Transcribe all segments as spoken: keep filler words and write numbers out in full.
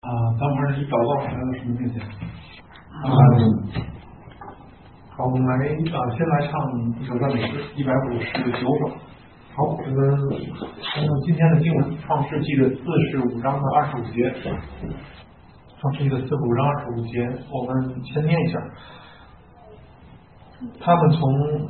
啊，咱们还是以祷告来到神的面前。啊，好，我们来啊，先来唱一首赞美诗一百五十九首。好，我们从今天的经文《创世纪》的四十五章的二十五节，《创世纪》的四十五章二十五节，我们先念一下。他们从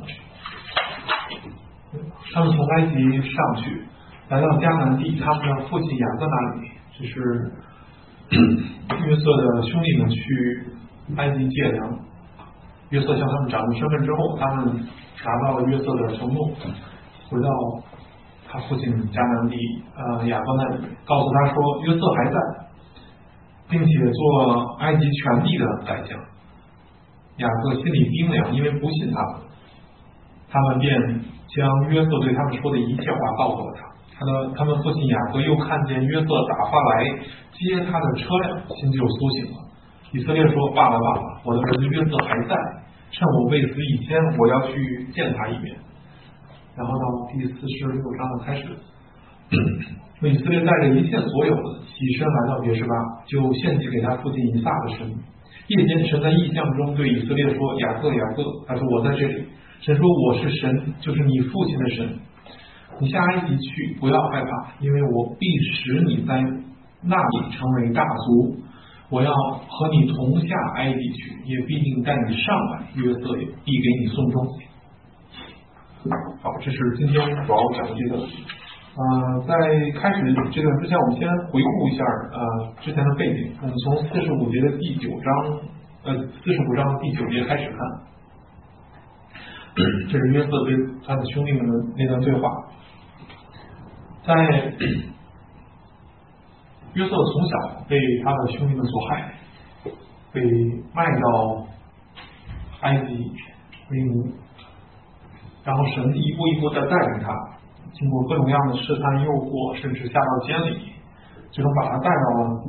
他们从埃及上去，来到迦南地，他们的父亲雅各那里，这是约瑟的兄弟们去埃及借粮。约瑟向他们展露身份之后，他们拿到了约瑟的承诺，回到他父亲迦南地呃雅各那里，告诉他说约瑟还在，并且做埃及全地的宰相。雅各心里冰凉，因为不信他们，他们便将约瑟对他们说的一切话告诉了他。他的他们父亲雅各又看见约瑟打发来接他的车辆，心就苏醒了。以色列说：“爸爸，爸爸，我的儿子约瑟还在，趁我未死以前，我要去见他一面。”然后到第四十六章的开始，以色列带着一切所有的起身来到别是巴，就献祭给他父亲以撒的神。夜间，神在异象中对以色列说：“雅各，雅各！”他说：“我在这里。”神说：“我是神，就是你父亲的神。你下埃及去，不要害怕，因为我必使你在那里成为大族。我要和你同下埃及去，也必定带你上来。约瑟也必给你送终。”好，这是今天主要讲的这个。呃，在开始这段之前，我们先回顾一下呃之前的背景。我们从四十五节的第九章，呃，四十五章的第九节开始看。这是约瑟对他的兄弟们的那段对话。在约瑟从小被他的兄弟们所害，被卖到埃及为奴，然后神一步一步的带领他，经过各种各样的试探诱惑，甚至下到监里，最终把他带到了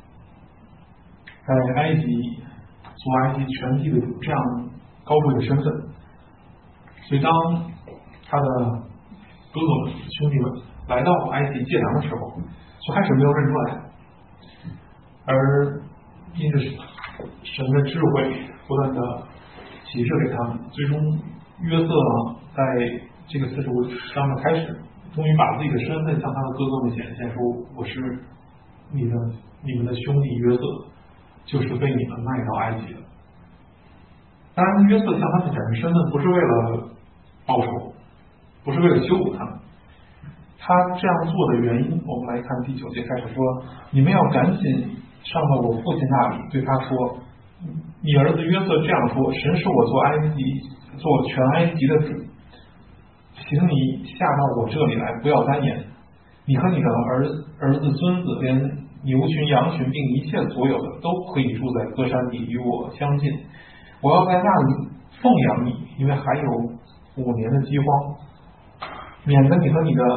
在埃及做埃及全地的这样高贵的身份。所以当他的哥哥们兄弟们来到埃及借粮的时候，最开始没有认出来，而因着神的智慧不断的启示给他们，最终约瑟在这个四十五章的开始，终于把自己的身份向他的哥哥们显现，说我是你的你们的兄弟约瑟，就是被你们卖到埃及的。当然，约瑟向他们展示身份不是为了报仇，不是为了羞辱他们。他这样做的原因，我们来看第九节开始说：“你们要赶紧上到我父亲那里，对他说，你儿子约瑟这样说：神使我做埃及，做全埃及的主，请你下到我这里来，不要单言。你和你的儿儿子、孙子，连牛群、羊群，并一切所有的，都可以住在歌山地，与我相近。我要在那里奉养你，因为还有五年的饥荒，免得你和你的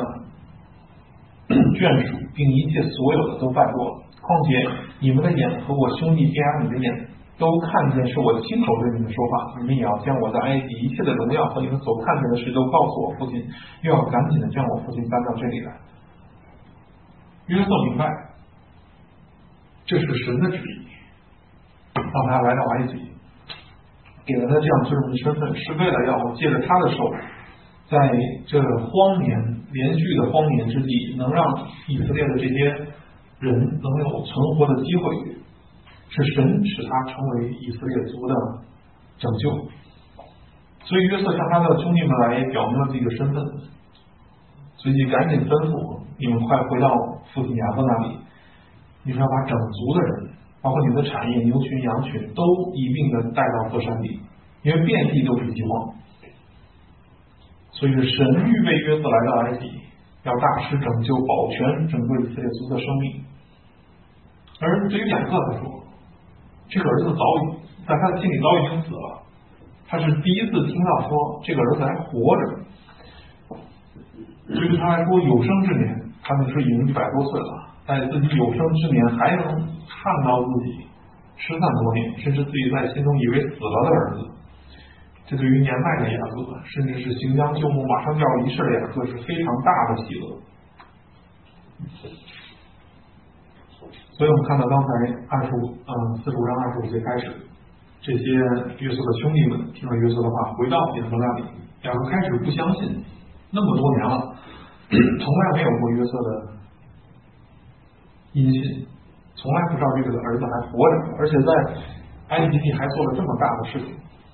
眷属，并一切所有的都败落。况且你们的眼和我兄弟便雅悯的眼都看见是我亲口对你们说话，你们也要将我在埃及一切的荣耀和你们所看见的事都告诉我父亲，又要赶紧的将我父亲搬到这里来。”约瑟明白，这是神的旨意，让他来到埃及，给了他这样尊荣的身份，是为了要借着他的手，在这荒年连续的荒年之际，能让以色列的这些人能有存活的机会，是神使他成为以色列族的拯救。所以约瑟向他的兄弟们来表明了自己的身份，随即赶紧吩咐你们快回到父亲雅各那里，你们要把整族的人，包括你们的产业、牛群、羊群，都一并的带到歌山地，因为遍地都是饥荒。所以是神预备约瑟来到埃及，要大施拯救，保全整个以色列族的生命。而对于雅各来说，这个儿子早已在他的心里早已经死了，他是第一次听到说这个儿子还活着。对于他来说，有生之年他们是已经一百多岁了，在自己有生之年还能看到自己失散多年，甚至自己在心中以为死了的儿子，这对于年迈的雅各，甚至是行将就木马上就要离世的雅各，是非常大的喜乐。 所以我们看到刚才二十五，嗯，四十五章二十五节开始，这些约瑟的兄弟们听了约瑟的话，回到雅各那里，雅各开始不相信，那么多年了，从来没有过约瑟的音信，从来不知道这个儿子还活着，而且在埃及地还做了这么大的事情。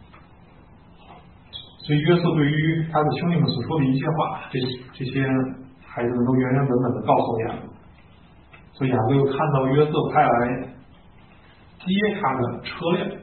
所以约瑟对于他的兄弟们所说的一切话，这这些孩子们都原原本本的告诉雅各。所以雅各又看到约瑟派来接他的车辆，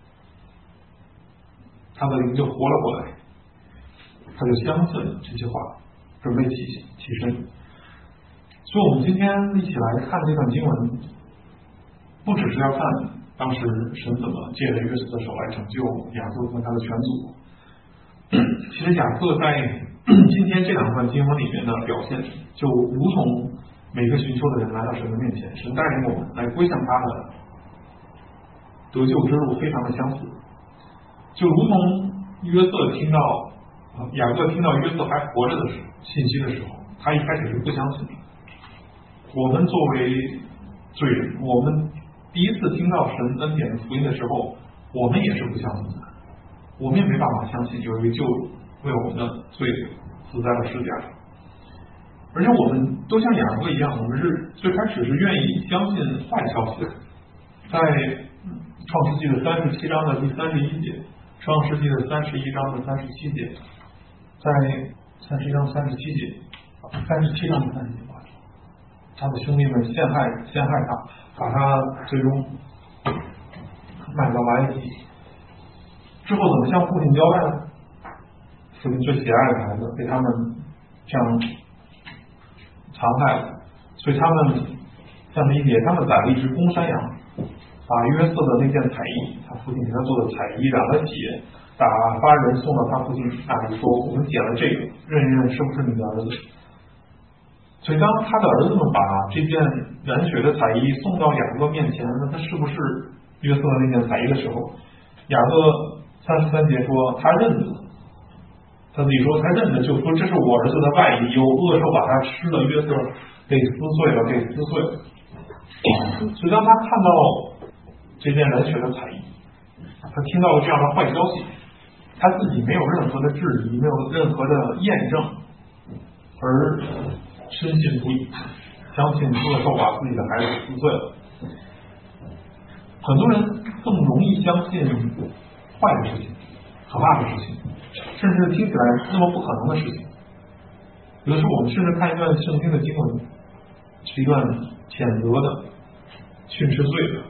他的灵就活了过来，他就相信了这些话，准备起起身。所以我们今天一起来看这段经文，不只是要看当时神怎么借着约瑟的手来拯救雅各和他的全族。其实雅各在今天这两段经文里面的表现，就如同每个寻求的人来到神的面前，神带领我们来归向他的得救之路非常的相似。就如同约瑟听到雅各听到约瑟还活着的信息的时候，他一开始是不相信的。我们作为罪人，我们第一次听到神恩典的福音的时候，我们也是不相信的，我们也没办法相信有一位救主为我们的罪死在了十字架上。而且我们都像雅各一样，我们是最开始是愿意相信坏消息的。在创世纪的三十七章的第三十一节，创世纪的三十一章的三十七节，在三十一章三十七节，三十七章的三十七节，他的兄弟们陷害陷害他，把他最终卖到埃及。之后怎么向父亲交代呢？父亲最喜爱的孩子被他们这样残害了，所以他们像理解，他们宰了一只公山羊，把约瑟的那件彩衣，他父亲给他做的彩衣染了血，打发人送到他父亲那里说，我们捡了这个，认一认是不是你的儿子。所以当他的儿子们把这件染血的彩衣送到雅各面前，那他是不是约瑟的那件彩衣的时候，雅各三十三节说他认得，他自己说他认得，就说这是我儿子的外衣，有恶兽把他吃了，约瑟被撕碎了，被撕碎了。所以当他看到这件染血的彩衣，他听到了这样的坏消息，他自己没有任何的质疑，没有任何的验证，而深信不疑，相信恶兽把自己的孩子撕碎了。很多人更容易相信坏的事情，可怕的事情，甚至听起来那么不可能的事情。有的时候我们甚至看一段圣经的经文，是一段谴责的、训斥罪的，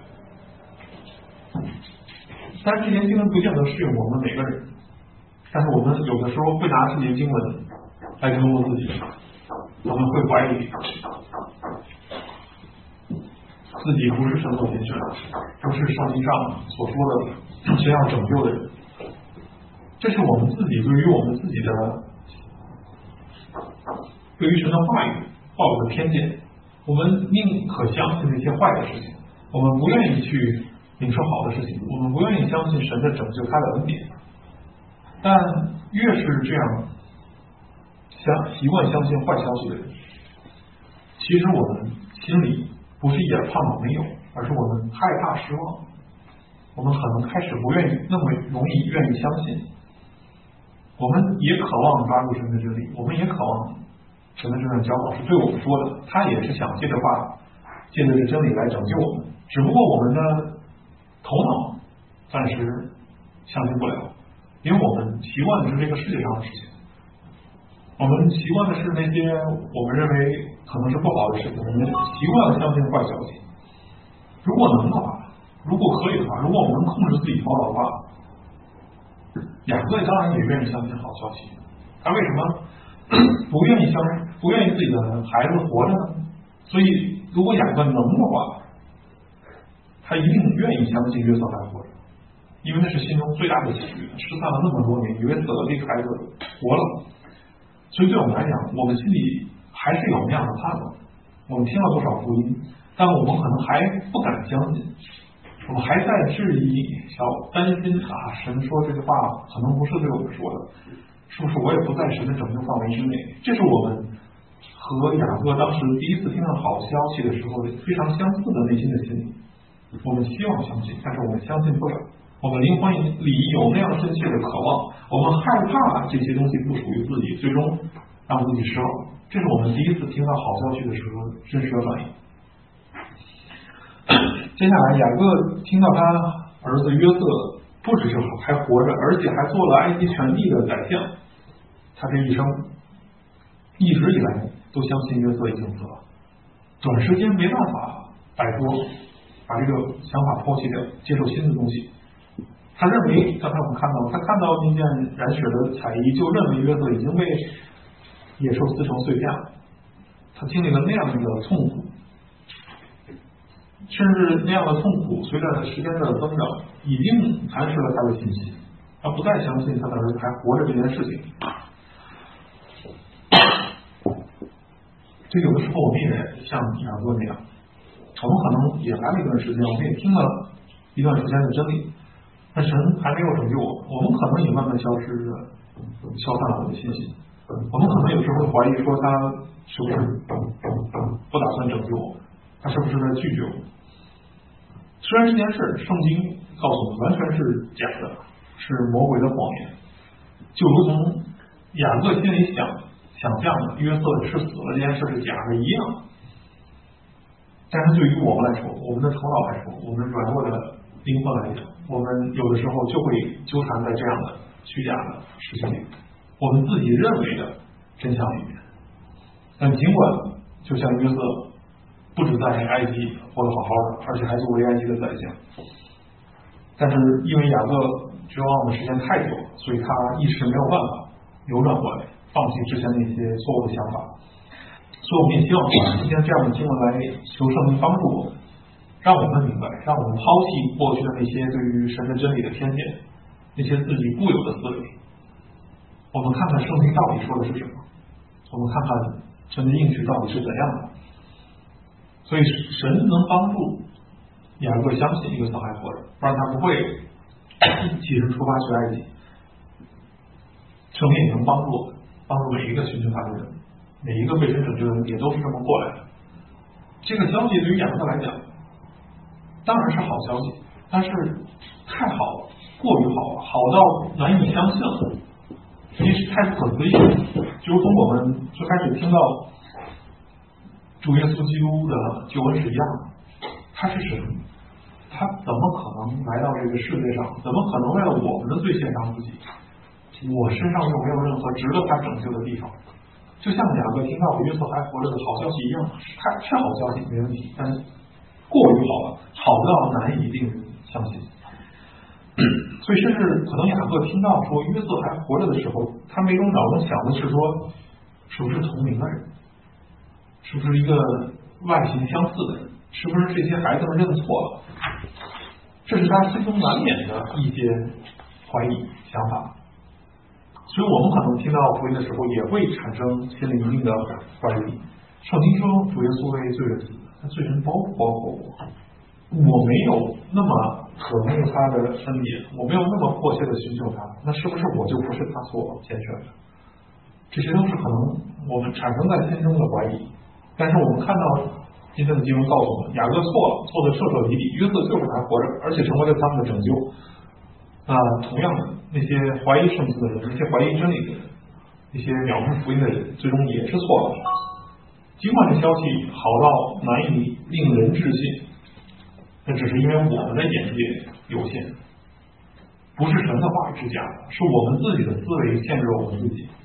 但是这些经文不见得适用我们每个人，但是我们有的时候会拿这些经文来折磨自己，我们会怀疑自己不是神所拣选的，不是圣经上所说的神要拯救的人。这是我们自己对于我们自己的对于神的话语抱有的偏见，我们宁可相信那些坏的事情，我们不愿意去领受好的事情，我们不愿意相信神的拯救，他的恩典。但越是这样相习惯相信坏消息的人，其实我们心里不是一点盼望没有，而是我们害怕失望，我们可能开始不愿意那么容易愿意相信。我们也渴望抓住神的真理，我们也渴望神的这段教导是对我们说的，他也是想借着话借着这真理来拯救我们，只不过我们的头脑暂时相信不了，因为我们习惯的是这个世界上的事情，我们习惯的是那些我们认为可能是不好的事情，我们习惯了相信坏消息。如果能的话，如果可以的话，如果我们能控制自己头脑的话，雅各当然也愿意相信好消息。他为什么不愿意相不愿意自己的孩子活着呢？所以如果雅各能的话，他一定愿意相信约瑟还活着，因为那是心中最大的喜悦。失散了那么多年，以为死了这个孩子活了，所以对我们来讲，我们心里还是有那样的盼望。我们听了多少福音，但我们可能还不敢相信，我们还在质疑、小担心啊，神说这句话可能不是对我们说的，是不是我也不在神的拯救范围之内？这是我们和雅各当时第一次听到好消息的时候非常相似的内心的心理。我们希望相信，但是我们相信不了。我们灵魂里有那样深切的渴望，我们害怕这些东西不属于自己，最终让自己失望。这是我们第一次听到好消息的时候真实的反应。接下来，雅各听到他儿子约瑟不只是还活着，而且还做了埃及全地的宰相，他这一生一直以来都相信约瑟已经死了，短时间没办法摆脱，把这个想法抛弃掉，接受新的东西。他认为，刚才我们看到，他看到那件染血的彩衣，就认为约瑟已经被野兽撕成碎片了。他经历了那样的痛苦，甚至那样的痛苦随着时间的增长，已经蚕食了他的信心。他不再相信他的儿子还活着这件事情。就有的时候我们也像雅各那样，我们可能也来了一段时间，我们也听了一段时间的真理，但神还没有拯救我，我们可能也慢慢消失着，消散了我的信心。我们可能有时候会怀疑说，他是不是不打算拯救我，他是不是在拒绝我？虽然这件事圣经告诉我们完全是假的，是魔鬼的谎言，就如同雅各心里想想象的约瑟是死了这件事是假的一样。但是对于我们来说，我们的头脑来说，我们软弱的灵魂来讲，我们有的时候就会纠缠在这样的虚假的事情里，我们自己认为的真相里面。但尽管就像约瑟不止在埃及活得好好的，而且还作为埃及的宰相，但是因为雅各绝望的时间太久，所以他一时没有办法扭转过来，放弃之前那些错误的想法。所以我们也希望今天这样的经文来求圣灵帮助我们，让我们明白，让我们抛弃过去的那些对于神的真理的偏见，那些自己固有的思维。我们看看圣经到底说的是什么，我们看看神的应许到底是怎样的。所以神能帮助雅各相信约瑟还活着，不然他不会起身出发去埃及。圣灵也能帮助我们，帮助每一个寻求他的人，每一个被神拯救的人也都是这么过来的。这个消息对于雅各来讲当然是好消息，但是太好了，过于好了，好到难以相信了，因为是太不可思议了。就如同我们最开始听到主耶稣基督的救恩是一样的，他是神，他怎么可能来到这个世界上，怎么可能为了我们的罪献上自己？我身上又没有任何值得他拯救的地方。就像雅各听到约瑟还活着的好消息一样，是是好消息没问题，但是过于好了，好到难以令人相信。所以甚至可能雅各听到说约瑟还活着的时候，他没中脑中想的是说，是不是同龄的人，是不是一个外形相似的人，是不是这些孩子们认错了？这是他心中难免的一些怀疑想法。所以我们可能听到福音的时候，也会产生心里一定的怀疑。圣经说主耶稣为罪人死，那罪人包不包括我？我没有那么渴慕他的恩典，我没有那么迫切的寻求他，那是不是我就不是他所拣选的？这些都是可能我们产生在心中的怀疑。但是我们看到今天的经文告诉我们，雅各错了，错的彻彻底底，约瑟就是还活着，而且成为了他们的拯救。啊，同样的，那些怀疑圣经的人，那些怀疑真理的人，那些藐视福音的人，最终也是错了。尽管这消息好到难以令人置信，那只是因为我们的眼界有限，不是神的话语是假的，是我们自己的思维限制了我们自己。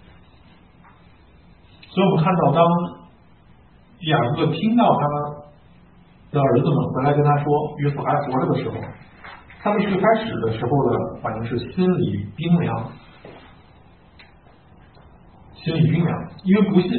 所以我们看到，当雅各听到他的儿子们回来跟他说约瑟还活着的时候，他们最开始的时候的反应是心里冰凉，心里冰凉，因为不信，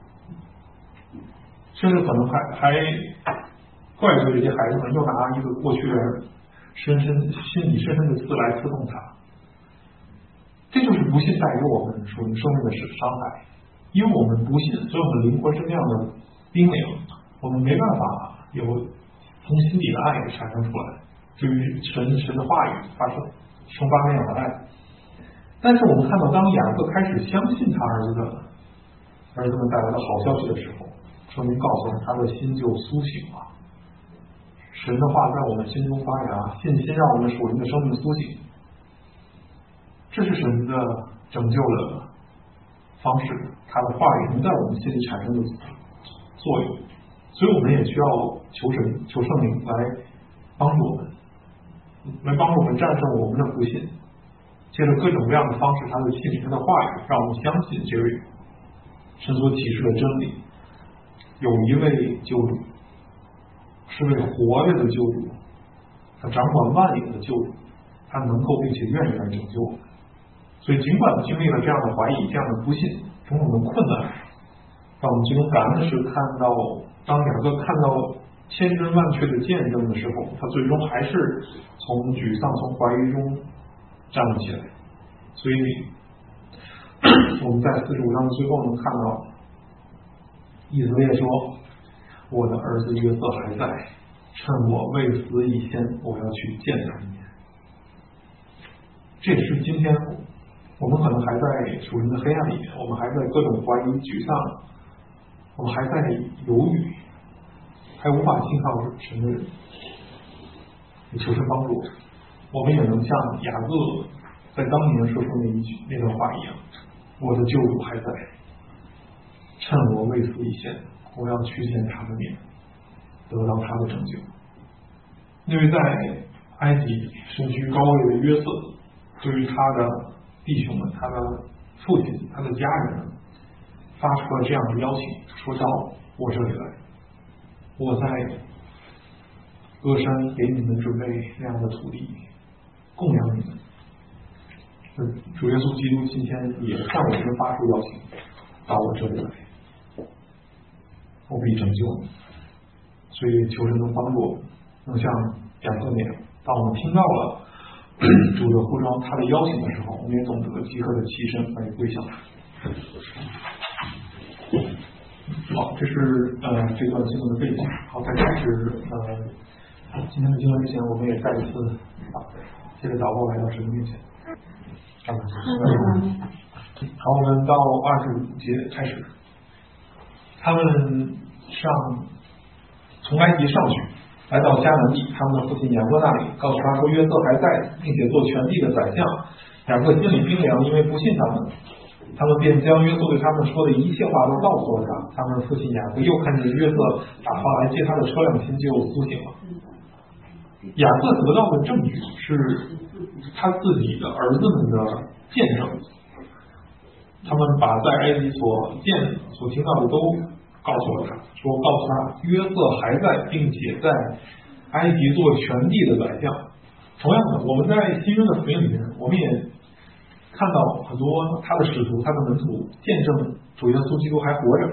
甚至可能还还怪罪这些孩子们又拿一个过去的深深心里深深的刺来刺痛他。这就是不信带给我们属于生命的伤害，因为我们不信，所以我们灵魂是那样的冰凉，我们没办法有从心底的爱产生出来，对于神神的话语发生生发那样的爱。但是我们看到，当雅各开始相信他儿子的儿子们带来的好消息的时候，圣经告诉他，他的心就苏醒了。神的话在我们心中发芽，信心让我们属灵的生命苏醒，这是神的拯救的方式，他的话语能在我们心里产生的作用，所以我们也需要求神求圣灵来帮助我们，来帮助我们战胜我们的不信，借着各种各样的方式，他的信他的话语让我们相信这位神所启示的真理，有一位救主，是位活着的救主，他掌管万有的救主，他能够并且愿意来拯救我们。所以尽管经历了这样的怀疑，这样的不信，种种的困难，当我们这种感恩的是看到，当雅各看到千真万确的见证的时候，他最终还是从沮丧从怀疑中站了起来。所以我们在四十五章的最后能看到以色列说，我的儿子约瑟还在，趁我未死以前，我要去见他一面。这是今天我们可能还在属灵的黑暗里面，我们还在各种怀疑沮丧，我们还在犹豫，还无法信靠神的人，你求神帮助我们也能像雅各在当年说出那一句那段话一样，我的救主还在，趁我未死以前，我要去见他的面，得到他的拯救。因为在埃及身居高位的约瑟，对于他的弟兄们，他的父亲，他的家人们，发出了这样的邀请，说到我这里来，我在歌山给你们准备那样的土地供养你们。主耶稣基督今天也向我们发出邀请，到我这里来，我必拯救你。所以求神能帮助我们，能像雅各那样，当我们听到了主的呼召，他的邀请的时候，我们也懂得即刻的起身来归向他。好，这是呃这段经文的背景。好，在开始呃今天的经文之前，我们也再一次啊，接着祷告来到神的面前。好，我们到二十五节开始，他们上从埃及上去，来到迦南地，他们的父亲雅各那里，告诉他说约瑟还在，并且做全地的宰相。雅各心里冰凉，因为不信他们。他们便将约瑟对他们说的一切话都告诉了他。他们的父亲雅各又看见约瑟打发来接他的车辆，心就苏醒了。雅各得到的证据是他自己的儿子们的见证，他们把在埃及所见所听到的都告诉了他，说告诉他约瑟还在，并且在埃及做全地的宰相。同样的，我们在新约的福音里面，我们也看到很多他的使徒，他的门徒见证主耶稣基督还活着。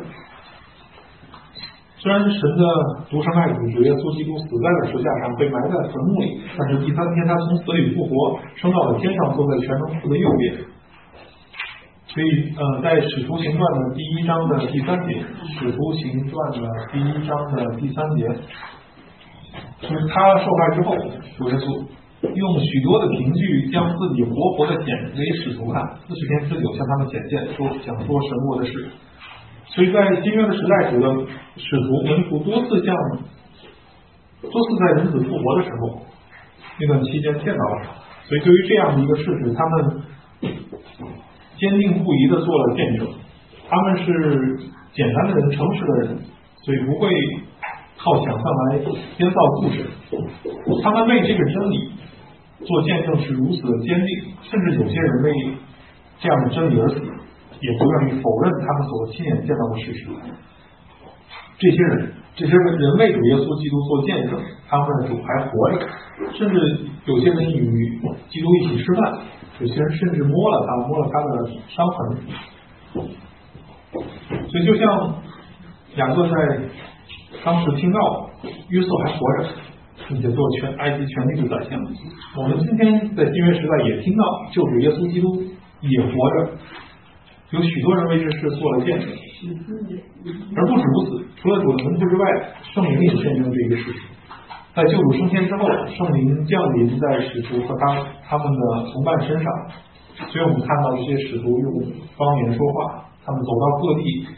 虽然神的独生爱子主耶稣基督死在了十字架上，被埋在坟墓里，但是第三天他从死里复活，升到了天上，坐在全能父的右边。所以呃，在使徒行传的第一章的第三节，使徒行传的第一章的第三节，就是他受害之后，主耶稣用许多的凭据将自己活活的显给使徒看，四十天之久向他们显现，说讲说神国的事。所以在新约的时代，主的使徒门徒多次向多次在人子复活的时候那段期间见到了他，所以对于这样的一个事实，他们坚定不移的做了见证。他们是简单的人，诚实的人，所以不会靠想象来编造故事。他们为这个真理做见证是如此的坚定，甚至有些人为这样的真理而死，也不愿意否认他们所亲眼见到的事实。这些人，这些人为主耶稣基督做见证，他们的主还活着，甚至有些人与基督一起吃饭，有些人甚至摸了他，摸了他的伤痕。所以就像雅各在当时听到约瑟还活着，并且做全埃及全地的宰相，我们今天在新约时代也听到救主耶稣基督也活着，有许多人为这事做了见证。而不止如此，除了主的门徒之外，圣灵也见证这个事情。在救主升天之后，圣灵降临在使徒和他他们的同伴身上，所以我们看到这些使徒用方言说话，他们走到各地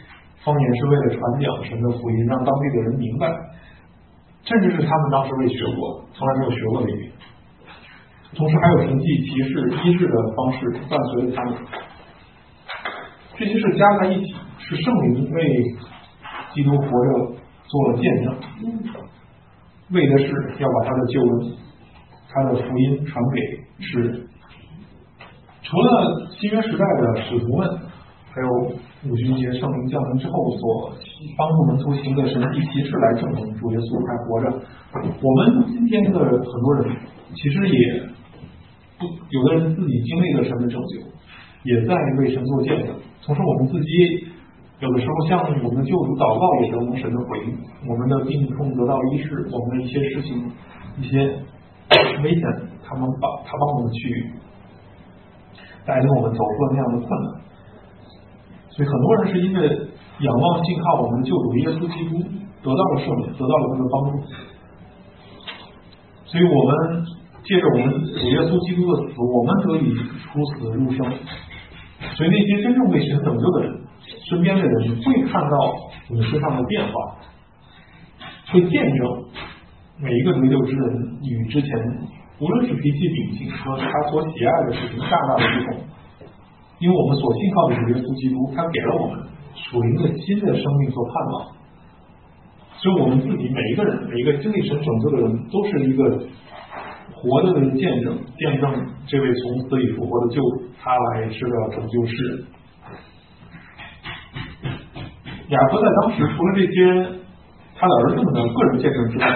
方言是为了传讲神的福音，让当地的人明白，甚至是他们当时未学过、从来没有学过的语言。同时还有神迹、奇事、医治的方式伴随着他们。这些事加在一起，是圣灵为基督活着做了见证，为的是要把他的救恩、他的福音传给世人。除了新约时代的使徒们，还有五旬节圣灵降临之后所帮助门徒行的神迹奇事来证明主耶稣还活着。我们今天的很多人其实也不，有的人自己经历了神的拯救，也在为神做见证。同时我们自己有的时候向我们的救主祷告，也得蒙神的回应，我们的病痛得到医治，我们的一些事情、一些危险，他们帮他帮我们去带领我们走出了那样的困难。所以很多人是因为仰望信靠我们的救主耶稣基督，得到了赦免，得到了他的帮助。所以我们借着我们主耶稣基督的死，我们得以出死入生。所以那些真正被神拯救的人，身边的人会看到我们身上的变化，会见证每一个得救之人与之前无论是脾气秉性和他所喜爱的事情大大的不同。因为我们所信靠的是耶稣基督，他给了我们属灵的新的生命做盼望。所以我们自己每一个人，每一个经历神拯救的人，都是一个活着的见证，见证这位从死里复活的救主，他来是要拯救世人。雅各在当时除了这些他的儿子们的个人见证之外，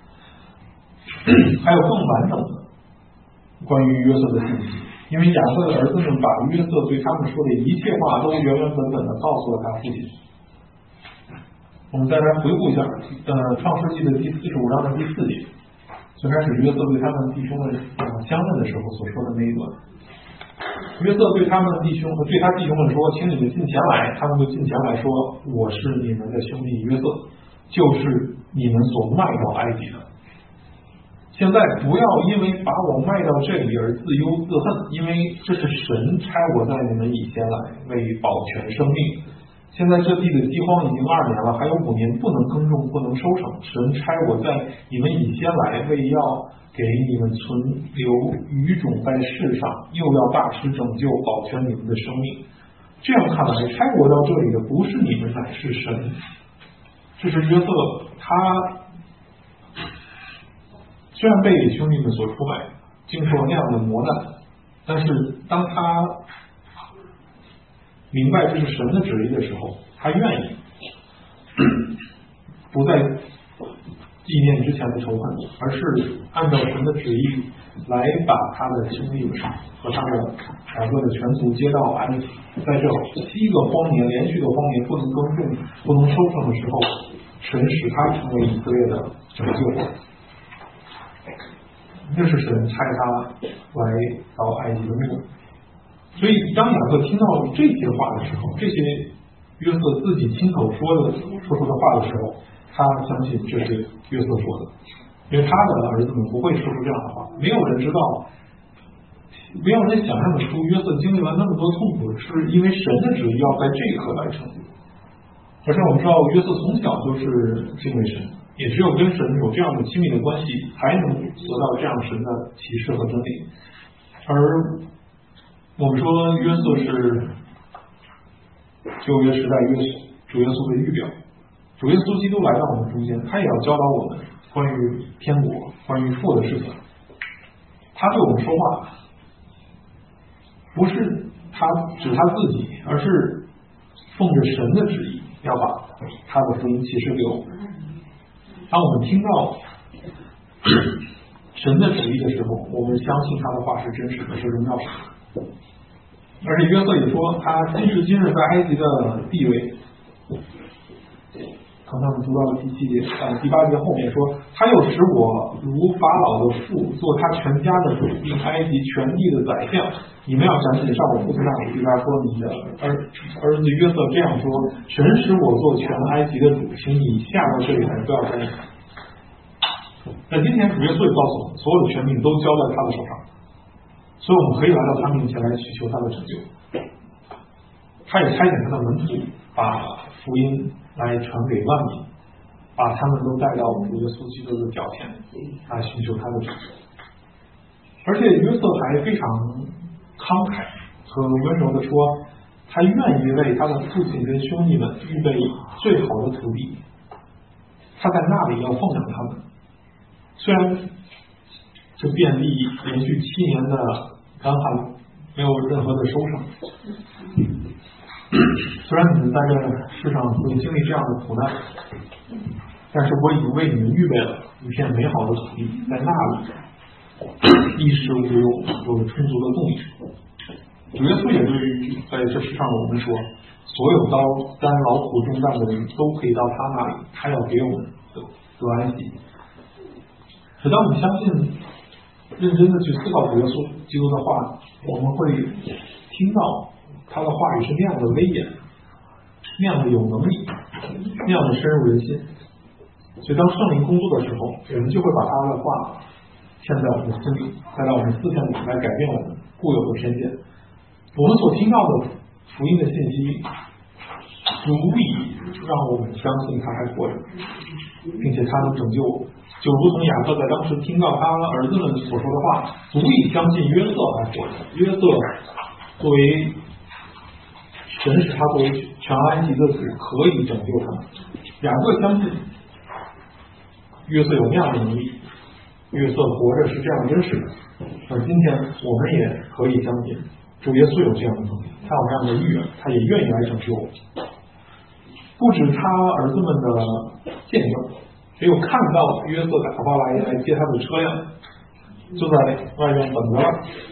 还有更完整的关于约瑟的信息。因为雅各的儿子们把约瑟对他们说的一切话都原原本本的告诉了他父亲。我们再来回顾一下，呃，创世纪的第四十五章的第四节，最开始约瑟对他们弟兄们相认的时候所说的那一段。约瑟对他们弟兄和对他弟兄们说：“请你们进前来。”他们就进前来说：“我是你们的兄弟约瑟，就是你们所卖到埃及的。现在不要因为把我卖到这里而自忧自恨，因为这是神差我在你们以前来，为保全生命。现在这地的饥荒已经二年了，还有五年不能耕种，不能收成。神差我在你们以前来，为要给你们存留余种在世上，又要大施拯救，保全你们的生命。这样看来，差我到这里的不是你们，乃是神。”这是约瑟，他虽然被兄弟们所出卖，经受了那样的磨难，但是当他明白这是神的旨意的时候，他愿意不再纪念之前的仇恨，而是按照神的旨意来把他的兄弟们和他的雅各的全族接到埃及。在这七个荒年连续的荒年不能耕种不能收成的时候，神使他成为以色列的拯救者。这是神差他来到埃及的目的。所以当雅各听到这些话的时候，这些约瑟自己亲口说的说出的话的时候，他相信这是约瑟说的，因为他的儿子们不会说出这样的话。没有人知道，没有人想象得出约瑟经历了那么多痛苦，是因为神的旨意要在这一刻来成就。而且我们知道约瑟从小就是敬畏神，也只有跟神有这样的亲密的关系，才能得到这样神的启示和真理。而我们说约瑟是旧约时代约主耶稣的预表，主耶稣基督来到我们中间，他也要教导我们关于天国、关于父的事情。他对我们说话，不是他指他自己，而是奉着神的旨意，要把他的福音启示给我们。当我们听到神的旨意的时候，我们相信他的话是真实的，是荣耀神。而且约瑟也说，他今时今日在埃及的地位，刚才我们读到了第七节、呃、第八节后面说，他又使我如法老的父，做他全家的主，并埃及全地的宰相。你们要想起上我父亲那里，对他说，你的儿儿子约瑟这样说：神使我做全埃及的主，请你下到这里来，不要干预。那今天主耶稣也告诉我们，所有的权柄都交在他的手上，所以我们可以来到他面前来祈求他的拯救。他也差遣他的门徒把福音来传给万民，把他们都带到主耶稣基督的脚前来寻求他的拯救。而且约瑟还非常慷慨和温柔的说，他愿意为他的父亲跟兄弟们预备最好的土地，他在那里要奉养他们。虽然这遍地连续七年的干旱没有任何的收成，虽然你们在这世上会经历这样的苦难，但是我已经为你们预备了一片美好的土地，在那里衣食无忧，有充足的供应。主耶稣也对于在这世上的我们说，所有刀担劳苦重担的人都可以到他那里，他要给我们得得安息。可当我们相信认真的去思考主耶稣基督的话，我们会听到他的话语是那样的威严，那样的有能力，那样的深入人心。所以当圣灵工作的时候，我们就会把他的话嵌在我们的心里，带到我们思想里，来改变我们固有的偏见。我们所听到的福音的信息足以让我们相信他还活着，并且他能拯救我，就如同雅各在当时听到他儿子们所说的话，足以相信约瑟还活着。约瑟作为神使他作为全埃及的主，可以拯救他们。雅各相信约瑟有那样的能力，约瑟活着是这样真实的。而今天我们也可以相信主耶稣有这样的能力，他有这样的意愿，他也愿意来拯救我们。不止他儿子们的见证，也有看到约瑟打发来来接他的车辆，就在外面等着了。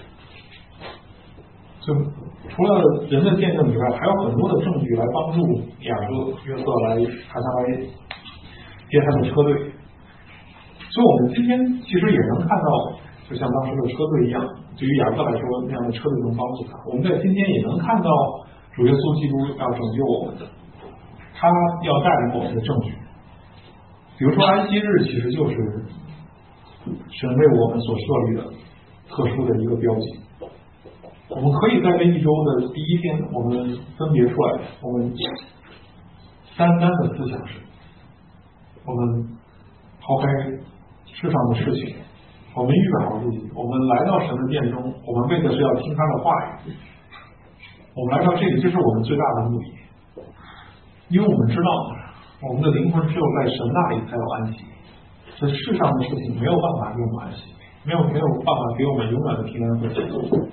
就除了人的见证以外，还有很多的证据来帮助雅各、约瑟来看他来接他的车队。所以我们今天其实也能看到，就像当时的车队一样，对于雅各来说，那样的车队能帮助他。我们在今天也能看到主耶稣基督要拯救我们的，他要带领我们的证据。比如说安息日其实就是神为我们所设立的特殊的一个标记。我们可以在这一周的第一天，我们分别出来，我们单单的思想是，我们抛开世上的事情，我们预备好自己，我们来到神的殿中，我们为的是要听他的话语。我们来到这里，这是我们最大的目的，因为我们知道我们的灵魂只有在神那里才有安息，这世上的事情没有办法给我们安息，没有没有办法给我们永远的平安和喜乐。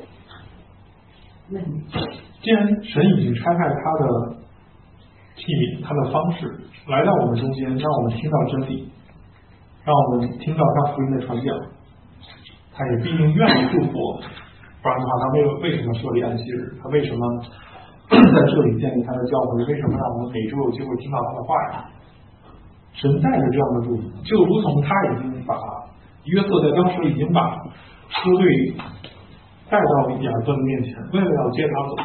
既然神已经差派他的器皿，他的方式来到我们中间，让我们听到真理，让我们听到他福音的传讲，他也必定愿意祝福我们。不然的话，他为为什么设立安息日？他为什么在这里建立他的教会？为什么让我们每周有机会听到他的话语？神带着这样的祝福，就如同他已经把约瑟在当时已经把车队带到雅各的面前，为了要接他走。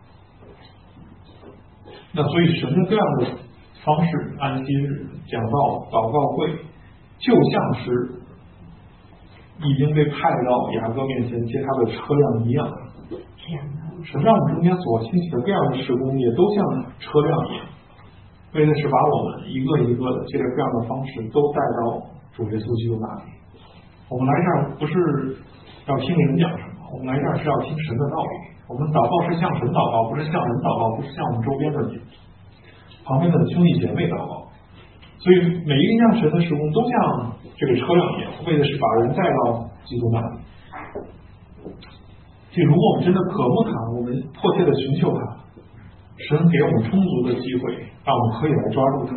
那所以神的这样的方式，安息日、讲道、祷告会，就像是已经被派到雅各面前接他的车辆一样。神让我们中间所兴起的各样的事工，也都像车辆一样，为的是把我们一个一个的借着这样的方式，都带到主耶稣基督那里。我们来这儿不是要听人讲什么，我们来这儿是要听神的道理。我们祷告是向神祷告，不是向人祷告，不是向我们周边的人、旁边的兄弟姐妹祷告。所以每一样神的事工都像这个车辆一样，为的是把人带到基督那里。所以如果我们真的渴慕他，我们迫切的寻求他，神给我们充足的机会，让我们可以来抓住他。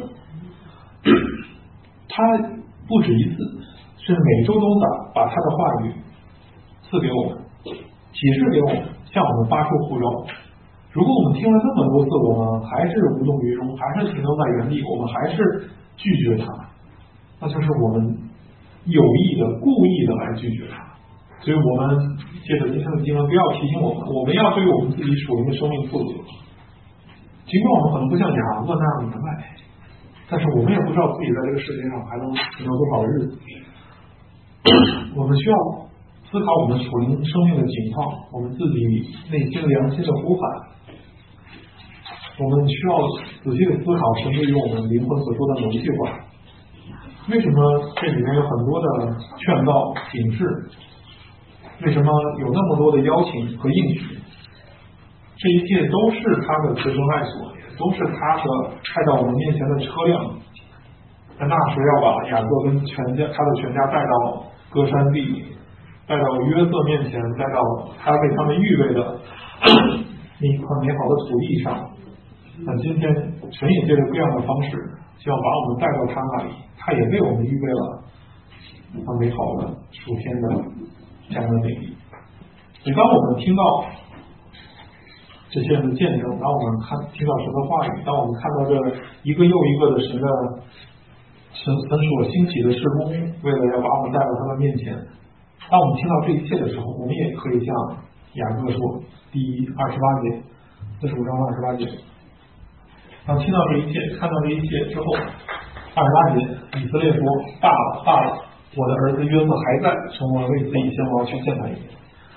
他不止一次，是每周都把把他的话语赐给我们，启示给我们，向我们发出呼召。如果我们听了这么多次，我们还是无动于衷，还是停留在原地，我们还是拒绝他，那就是我们有意的、故意的来拒绝他。所以我们借着今天的经文，不要提醒我们，我们要对我们自己属灵的生命负责。尽管我们可能不像雅各那样明白，但是我们也不知道自己在这个世界上还能停留多少日子。我们需要思考我们属灵生命的情况，我们自己内心良心的呼喊。 我们需要仔细的思考神对于我们灵魂所说的某一句话。为什么这里面有很多的劝告、警示？为什么有那么多的邀请和应许？这一切都是他的慈生爱所，都是他的派到我们面前的车辆。在那时要把雅各跟全家他的全家带到歌山地，带到约瑟面前，带到他为他们预备的那一块美好的土地上。那今天神也借着各样的方式，希望把我们带到他那里，他也为我们预备了他美好的属天的这样的美丽。所以当我们听到这些人的见证，当我们看听到神的话语，当我们看到这一个又一个的神的神神所兴起的事工，为了要把我们带到他的面前，当我们听到这一切的时候，我们也可以像雅各说第二十八节四十五章二十八节，当听到这一切，看到这一切之后，二十八节以色列说大了大了，我的儿子约瑟还在，从我为自己先我要去见他一面。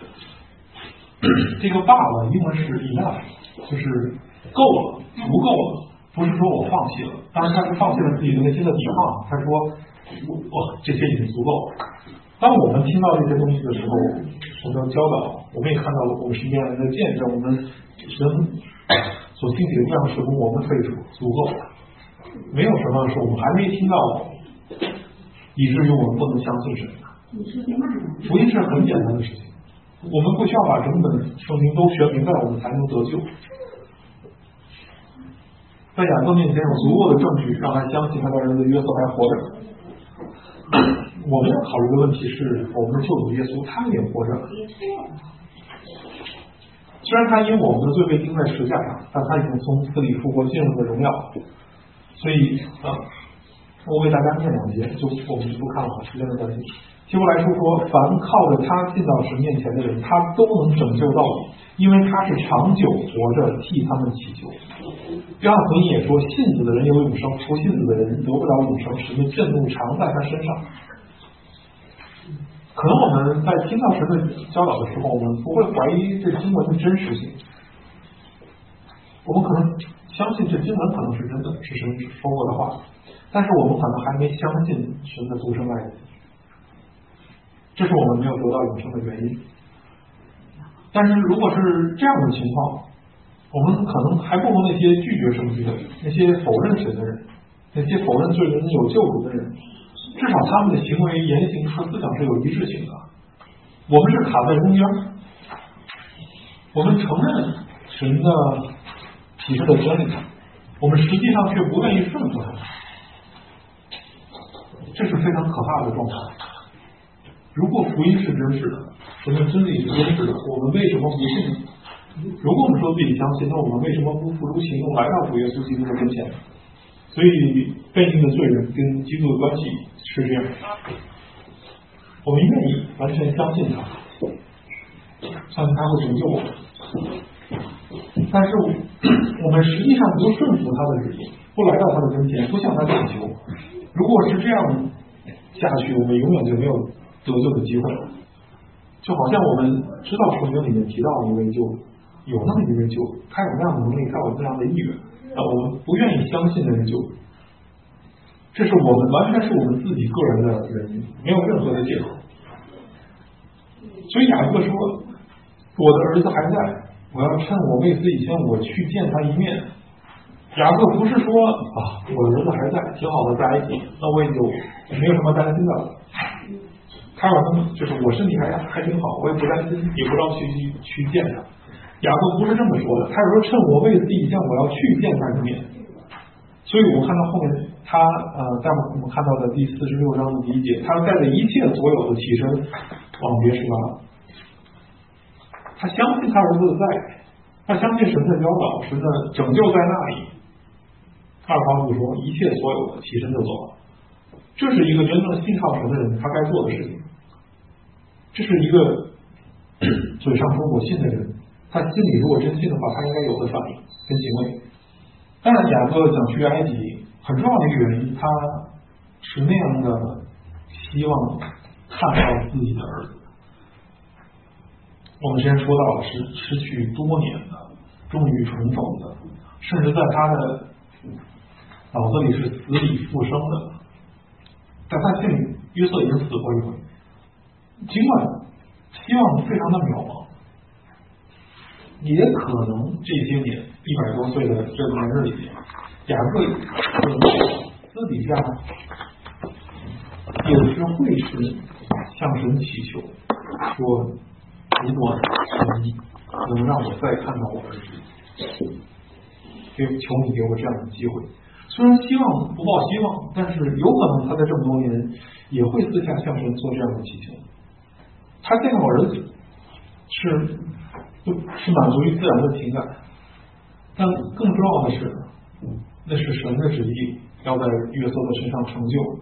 这个罢了英文是 enough， 就是够了，足够了，不是说我放弃了。当然他是放弃了自己的内心的抵抗，他说哇这些已经足够了。当我们听到这些东西的时候，我们要教导，我们也看到了我们身边人的见证，我们神所兴起的这样的事工，我们可以说足够了。没有什么是我们还没听到以至于我们不能相信神。福音是很简单的事情，我们不需要把整本圣经都学明白，我们才能得救。在雅各面前有足够的证据让他相信他的儿子约瑟还活着。我们要考虑的问题是，我们的救主耶稣他也活着。虽然他因我们的罪被钉在十字架上，但他已经从死里复活，进入了荣耀。所以啊，我为大家念两节，就我们就不看了，时间的关系。希伯来书说，凡靠着他进到神面前的人，他都能拯救到底，因为他是长久活着替他们祈求。约翰福音也说，信子的人有永生，不信子的人得不了永生，神的震怒常在他身上。可能我们在听到神的教导的时候，我们不会怀疑这经文的真实性，我们可能相信这经文可能是真的，是神说过的话，但是我们可能还没相信神的独生爱子，这是我们没有得到永生的原因。但是如果是这样的情况，我们可能还不如那些拒绝圣经的人，那些否认神的人，那些否认罪人有救主的人，至少他们的行为、言行和思想是有一致性的。我们是卡在中间，我们承认神的启示的真理，我们实际上却不愿意顺服他，这是非常可怕的状态。如果福音是真实的，神的真理是真实的，我们为什么不信？如果我们说自己相信，那我们为什么不付诸行动来到主耶稣基督的跟前？所以悖逆的罪人跟基督的关系是这样，我们愿意完全相信他，相信他会拯救我们，但是我们实际上不顺服他的旨意，不来到他的跟前，不向他请求。如果是这样下去，我们永远就没有得救的机会了。就好像我们知道圣经里面提到一位救，有那么一位救，他有那样的能力，他有那样的意愿，但我们不愿意相信那位救，这是我们完全是我们自己个人的原因，没有任何的借口。所以雅各说，我的儿子还在，我要趁我未死以前，我去见他一面。雅各不是说啊，我的儿子还在，挺好的，在埃及，那我也就没有什么担心的了。开玩笑，就是我身体还还挺好，我也不担心，也不知道去去见他。雅各不是这么说的，他是说趁我未死以前，我要去见他一面。所以我们看到后面，他呃，在我们看到的第四十六章的第一节，他带着一切所有的起身往别是巴。他相信他儿子在，他相信神的教导，神的拯救在那里。二方不说，一切所有的起身就走了。这是一个真正信靠神的人他该做的事情。这是一个嘴上说我信的人，他心里如果真信的话，他应该有的反应跟行为。当然，雅各想去埃及，很重要的一个原因，他是那样的希望看到自己的儿子。我们之前说到了，是失去多年的，终于重逢的， 甚至在他的脑子里是死里复生的。在他心里，约瑟已经死过一回，尽管希望非常的渺茫，也可能这些年一百多岁的这个年日里面，雅各私底下有时会是向神祈求，说如果神意能让我再看到我儿子，给求你给我这样的机会。虽然希望不抱希望，但是有可能他在这么多年也会私下向神做这样的祈求。他见到儿子是是满足于自然的情感，但更重要的是，那是神的旨意要在约瑟的身上成就。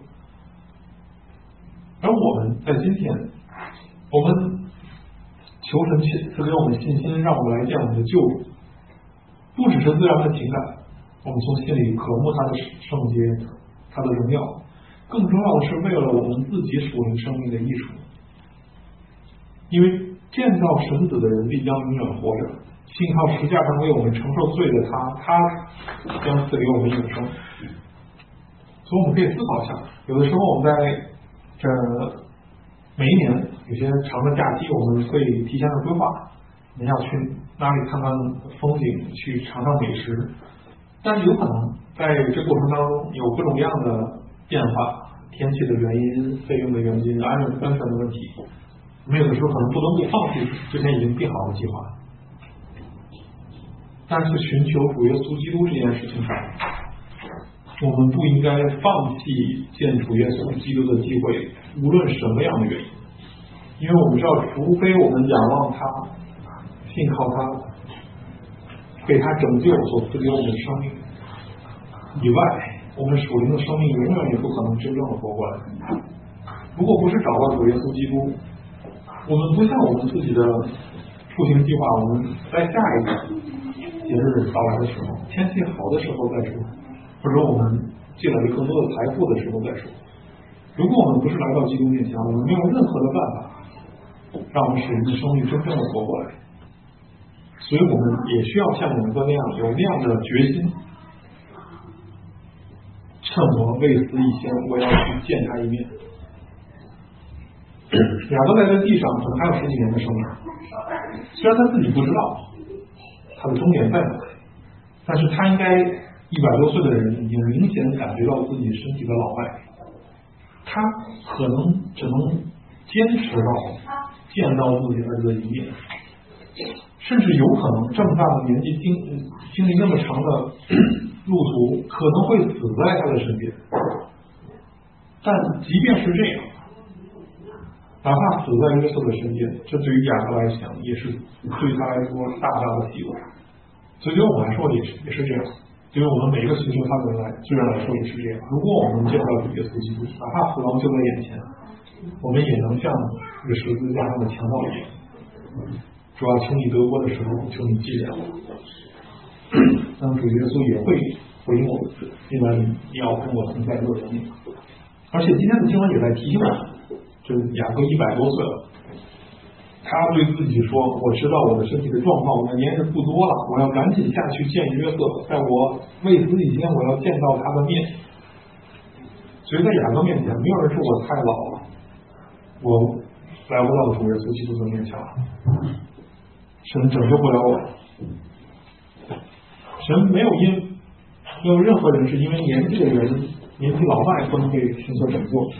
而我们在今天，我们求神赐给我们信心，让我们来见我们的救主，不只是自然的情感，我们从心里渴慕他的圣洁，他的荣耀，更重要的是为了我们自己属灵生命的益处。因为见到神子的人必将永远活着，信靠十架上为我们承受罪的他，他将赐给我们永生。所以我们可以思考一下，有的时候我们在这每一年有些长的假期，我们会提前的规划，我们要去哪里看看风景，去尝尝美食。但是有可能在这过程当中有各种各样的变化，天气的原因、费用的原因、安全安全的问题，我们有的时候可能不得不放弃之前已经定好的计划。但是寻求主耶稣基督这件事情上，我们不应该放弃见主耶稣基督的机会，无论什么样的原因。因为我们知道，除非我们仰望他、信靠他，被他拯救所赐给我们的生命以外，我们属灵的生命永远也不可能真正的活过来。如果不是找到主耶稣基督，我们不像我们自己的出行计划，我们在下一个节日到来的时候，天气好的时候再说，或者我们积累了更多的财富的时候再说。如果我们不是来到基督面前，我们没有任何的办法让我们属灵的生命真正的活过来。所以我们也需要像雅各那样有那样的决心，趁我未死以前，我要去见他一面。雅各在这地上可能还有十几年的生命，虽然他自己不知道他的终点在哪，但是他应该一百多岁的人已经明显感觉到自己身体的老迈，他可能只能坚持到见到自己儿子的一面，甚至有可能这么大的年纪经经历那么长的路途，可能会死在他的身边。但即便是这样，哪怕死在约瑟的身边，这对于雅各来讲也是对他来说大大的喜乐。所以对我们来说也是也是这样，对于我们每一个寻求他的人来罪人来说也是这样。如果我们见到主耶稣基督，哪怕死亡就在眼前，我们也能像这个十字架上的强盗一样，主要求你得国的时候，求你纪念我。当主耶稣也会回应我们，因为你要跟我同在乐园里。而且今天的经文也在提醒我们，这雅各一百多岁了，他对自己说：“我知道我的身体的状况，我的年日不多了，我要赶紧下去见约瑟，在我未死以前，我要见到他的面。”所以在雅各面前，没有人说我太老了，我来不到主耶稣基督的面前了，神拯救不了我。神没有因没有任何人是因为年纪的原因，年纪老迈不能被神所拯救，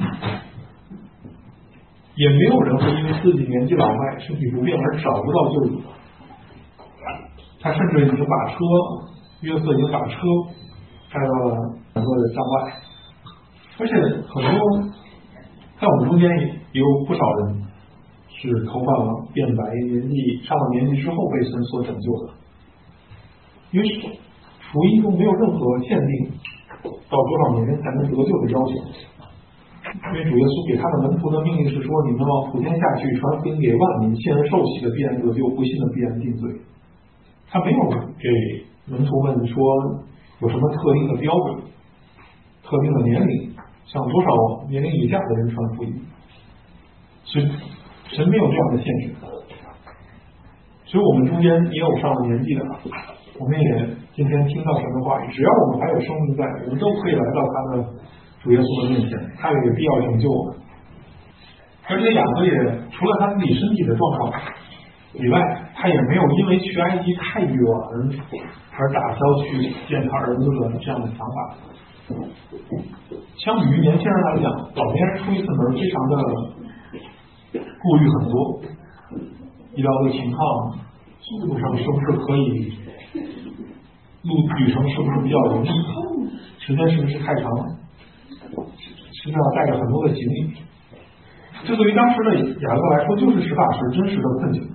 也没有人会因为自己年纪老迈、身体不便而找不到救主。他甚至已经把车，约瑟已经把车开到了很多的帐外，而且很多在我们中间也有不少人是头发变白、年纪上了年纪之后被神所拯救的。因为福音中没有任何限定到多少年才能得救的要求。因为主耶稣给他的门徒的命令是说：“你们往普天下去，传福音给万民，信人受洗的必然得救，不信的必然定罪。”他没有给门徒们说有什么特定的标准、特定的年龄，向多少年龄以下的人传福音。所以神没有这样的限制。所以我们中间也有上了年纪的， 我们也今天听到神的话语，只要我们还有生命在，我们都可以来到他的主耶稣的面前，他也有必要拯救我们。而且雅各也除了他自己身体的状况以外，他也没有因为去埃及太远而打消去见他儿子的这样的想法。相比于年轻人来讲，老年人出一次门非常的顾虑很多，医疗的情况，速度上是不是可以，路旅程是不是比较容易，时间是不是太长，是要带着很多的行李。这对于当时的雅各来说，就是实打实真实的困境。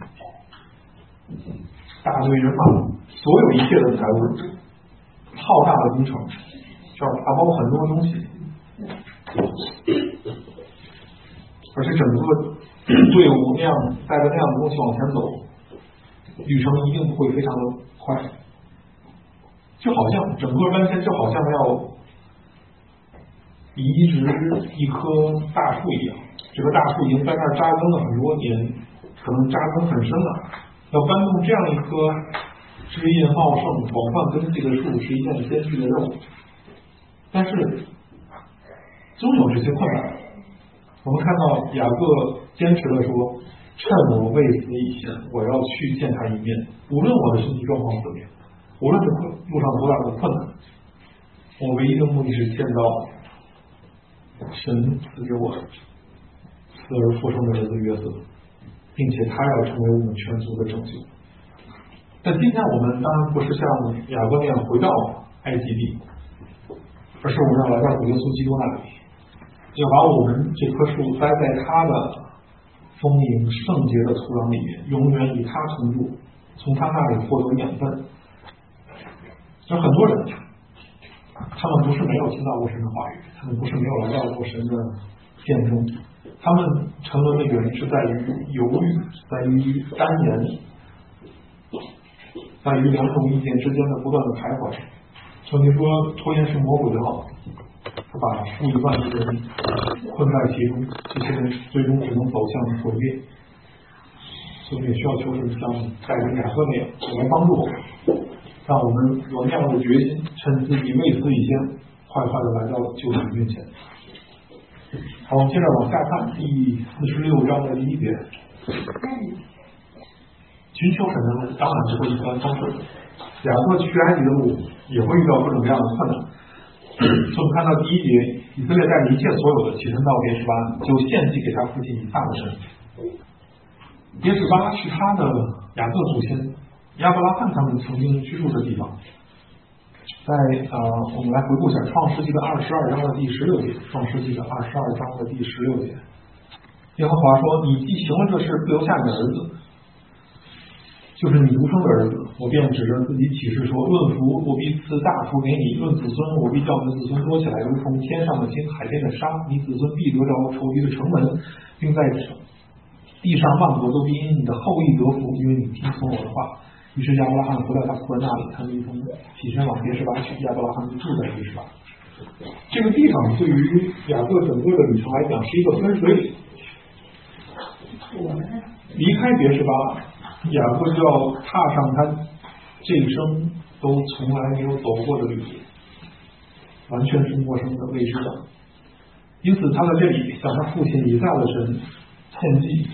大队人马，所有一切的财物，浩大的工程，需要打包很多东西，而且整个队伍那样带着那样的东西往前走，旅程一定不会非常的快，就好像整个弯线就好像要移植一棵大树一样，这个大树已经在那儿扎根了很多年，可能扎根很深了，要搬动这样一棵枝叶茂盛、广泛根系的树是一件艰巨的任务。但是终有这些困难，我们看到雅各坚持的说，趁我未死以前，我要去见他一面，无论我的身体状况怎么样，无论路上多大的困难，我唯一的目的是见到神赐给我死而复生的儿子约瑟，并且他要成为我们全族的拯救。但今天我们当然不是像雅各那样回到埃及地，而是我们要来到主耶稣基督那里，要把我们这棵树栽在他的丰盈圣洁的土壤里面，永远以他同住，从他那里获得养分。有很多人，他们不是没有听到过神的话语，他们不是没有来到过神的殿中，他们沉沦的原因是在于犹豫，在于单言，在于两种意见之间的不断的徘徊。圣经说拖延是魔鬼的奥，他把数以万计的人困在其中，这些人最终只能走向毁灭。所以也需要求神像带领雅各那样来帮助我们，让我们有那样的决心，趁自己未死以前，快快的来到救主面前。好，我们接着往下看第四十六章的第一节。寻求神的路当然不会一帆风顺，雅各去埃及的路也会遇到各种各样的困难。所以我们看到第一节，以色列带着一切所有的起身到别是巴，就献祭给他父亲以撒的神。别是巴是他的雅各祖先亚伯拉罕他们曾经居住的地方。在呃，我们来回顾一下《创世纪》的二十二章的第十六节，《创世纪》的二十二章的第十六节，耶和华说：“你既行了这事，不留下你的儿子，就是你独生的儿子，我便指着自己起誓说：论福，我必赐大福给你；论子孙，我必叫你子孙多起来，如同天上的星、海边的沙。你子孙必得着仇敌的城门，并在地上万国都必因你的后裔得福，因为你听从我的话。”于是亚伯拉罕回到他父那里，他们一同起身往别是巴去，亚伯拉罕就住在别是巴。这个地方对于雅各整个的旅程来讲是一个分水岭。离开别是巴，雅各就要踏上他这一生都从来没有走过的旅途，完全是陌生的未知的。因此他在这里向他父亲以撒的神献祭。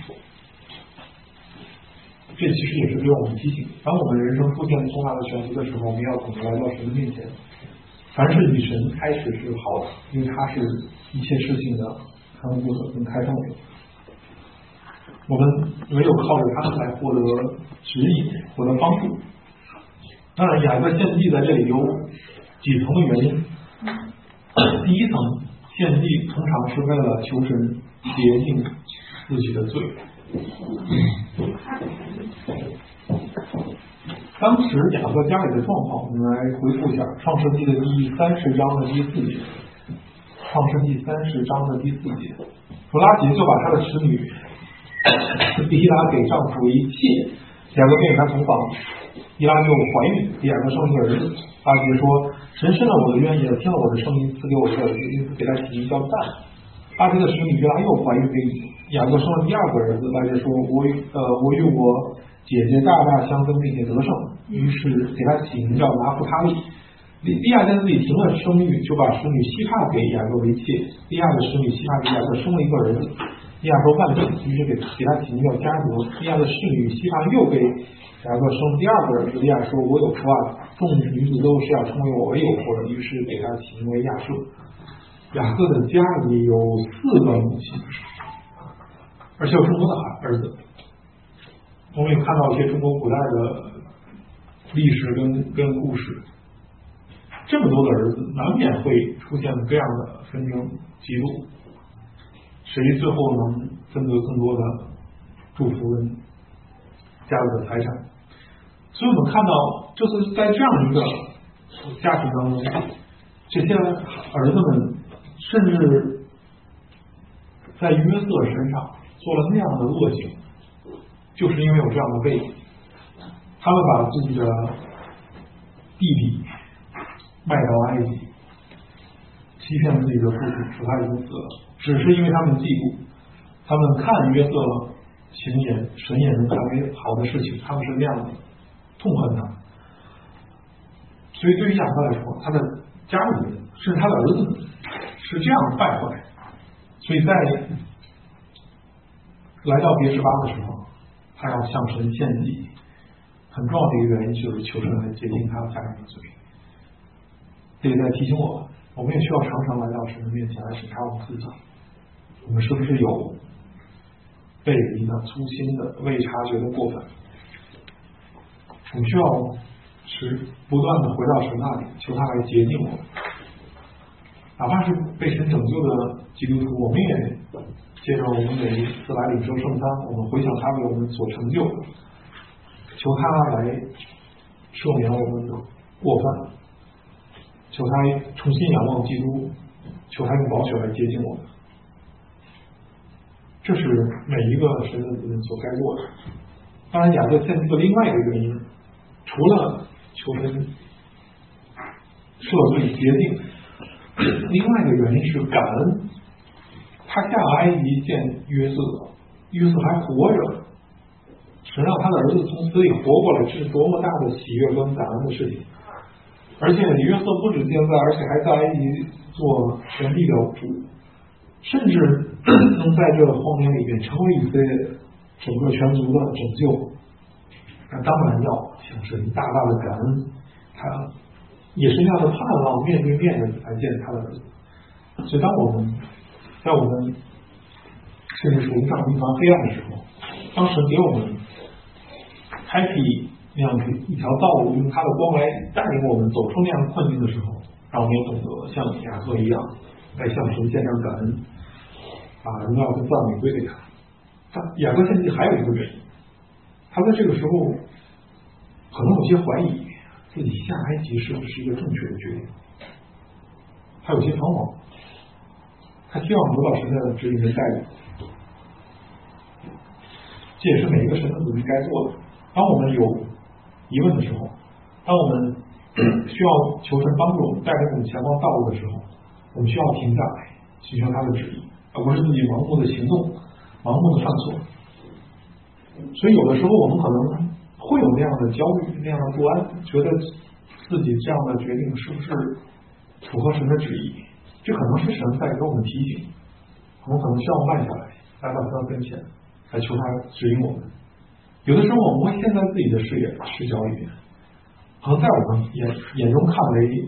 这其实也是给我们提醒，当我们人生出现重大的选择的时候，我们要怎么来到神的面前。凡是与神开始是好的，因为他是一切事情的看顾者跟开创者，我们唯有靠着他来获得指引，获得帮助。当然雅各献祭在这里有几层的原因。第一层，献祭通常是为了求神洁净自己的罪。当时雅各家里的状况，我们来回顾一下《创世纪》的第三十章的第四节。《创世纪》三十章的第四节，弗拉杰就把他的使女比拉给丈夫为妾，雅各便与他同房，比拉就怀孕，给雅各生一个儿子。拉杰说：“神伸了我的冤，也听了我的声音，赐给我一个儿子，因此给他起名叫但。” 巴结的使女约拉又怀孕，给雅各生了第二个儿子，拉结说：“我呃，我与我姐姐大大相争，并且得胜。”于是给他起名叫拿弗他利。利利亚在自己停了生育，就把使女西帕给雅各为妾。利亚的使女西帕给雅各生了一个儿子。利亚说万幸，于是给给他起名叫迦得。利亚的侍女西帕又给雅各生第二个儿子。利亚说：“我有福啊，众女子都是要称为我为有福的。”于是给他起名为亚舍。雅各的家里有四个母亲，而且有这么多的儿子。我们也看到一些中国古代的历史跟跟故事，这么多的儿子，难免会出现这样的纷争嫉妒，谁最后能分得更多的祝福跟家里的财产？所以我们看到，就是在这样一个家庭当中，这些儿子们甚至在约瑟身上做了那样的恶行，就是因为有这样的背景，他们把自己的弟弟卖到埃及，欺骗自己的父亲，说他已经死了，只是因为他们嫉妒，他们看约瑟行言神也能看为好的事情，他们是那样的痛恨他。所以对于雅各来说，他的家里人甚至他的儿子们是这样败坏，所以在来到别是巴的时候，他要向神献祭，很重要的一个原因就是求神来洁净他家人的罪。这也在提醒我们，我们也需要常常来到神的面前来审查我们自己，我们是不是有背离的、粗心的、未察觉的过分？我们需要是不断的回到神那里，求他来洁净我们。哪怕是被神拯救的基督徒，我们也借着我们每一次来领受圣餐，我们回想他为我们所成就的，求他来赦免我们的过犯，求他重新仰望基督，求他用宝血来洁净我们。这是每一个神的子民所该做的。当然，雅各献祭的另外一个原因，除了求神赦罪洁净，另外一个原因是感恩。他下埃及见约瑟，约瑟还活着，神让他的儿子从死里活过来，这是多么大的喜悦跟感恩的事情。而且约瑟不止健在，而且还在埃及做全地的主，甚至能在这荒年里面成为以色列整个全族的拯救。那当然要向神大大的感恩，他也是那样的盼望面对面的来见他的儿子。所以当我们在我们甚至处于上一团黑暗的时候，当神给我们开辟那样一条道路，用他的光来带领我们走出那样的困境的时候，让我们也懂得像雅各一样来向神献上感恩，把荣耀跟赞美归给他。但雅各献祭还有一个原因，他在这个时候可能有些怀疑自己下埃及是不是一个正确的决定，他有些彷徨，他希望得到神的指引跟带领。这也是每一个神的子民该做的。当我们有疑问的时候，当我们需要求神帮助我们带领我们前方道路的时候，我们需要停下来寻求他的指引，而不是自己盲目的行动，盲目的犯错。所以有的时候我们可能会有那样的焦虑，那样的不安，觉得自己这样的决定是不是符合神的旨意，这可能是神在给我们提醒，我们可能需要慢下来，来到他的跟前，来求他指引我们。有的时候我们会陷在自己的视野视角里面，可能在我们眼眼中看为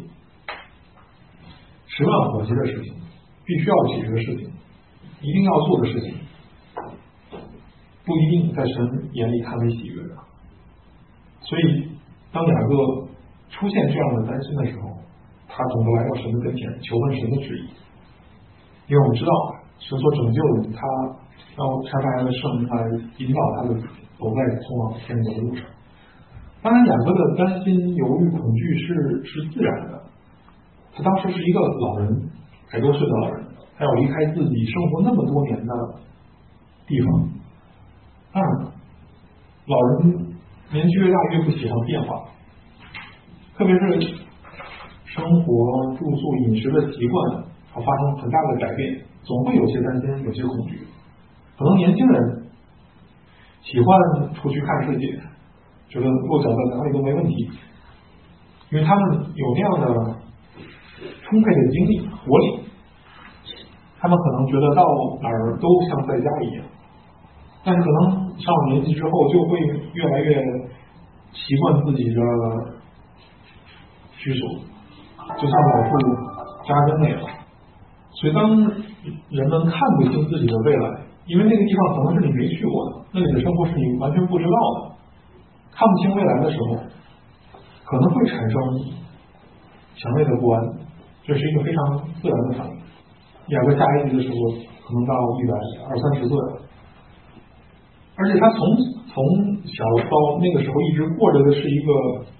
十万火急的事情，必须要解决的事情，一定要做的事情，不一定在神眼里看为喜悦的。所以当雅各出现这样的担心的时候，他总得来到神的跟前，求问神的旨意。因为我们知道神所拯救的人，他要差派他的圣灵来引导他的走在通往天国的路上。当然雅各的担心犹豫恐惧是是自然的，他当时是一个老人，百多岁的老人，他要离开自己生活那么多年的地方。当然老人年纪越大越不喜欢变化，特别是生活住宿饮食的习惯要发生很大的改变， 总会有些担心，有些恐惧。可能年轻人喜欢出去看世界，觉得落脚在哪里都没问题，因为他们有那样的充沛的精力活力，他们可能觉得到哪儿都像在家一样。但是可能上了年纪之后，就会越来越习惯自己的居所，就像老树扎根那样。所以当人们看不清自己的未来，因为那个地方可能是你没去过的，那里的生活是你完全不知道的，看不清未来的时候，可能会产生强烈的不安，这是一个非常自然的反应。雅各下埃及的时候，可能到一百二三十岁了，而且他从从小到那个时候一直过着的是一个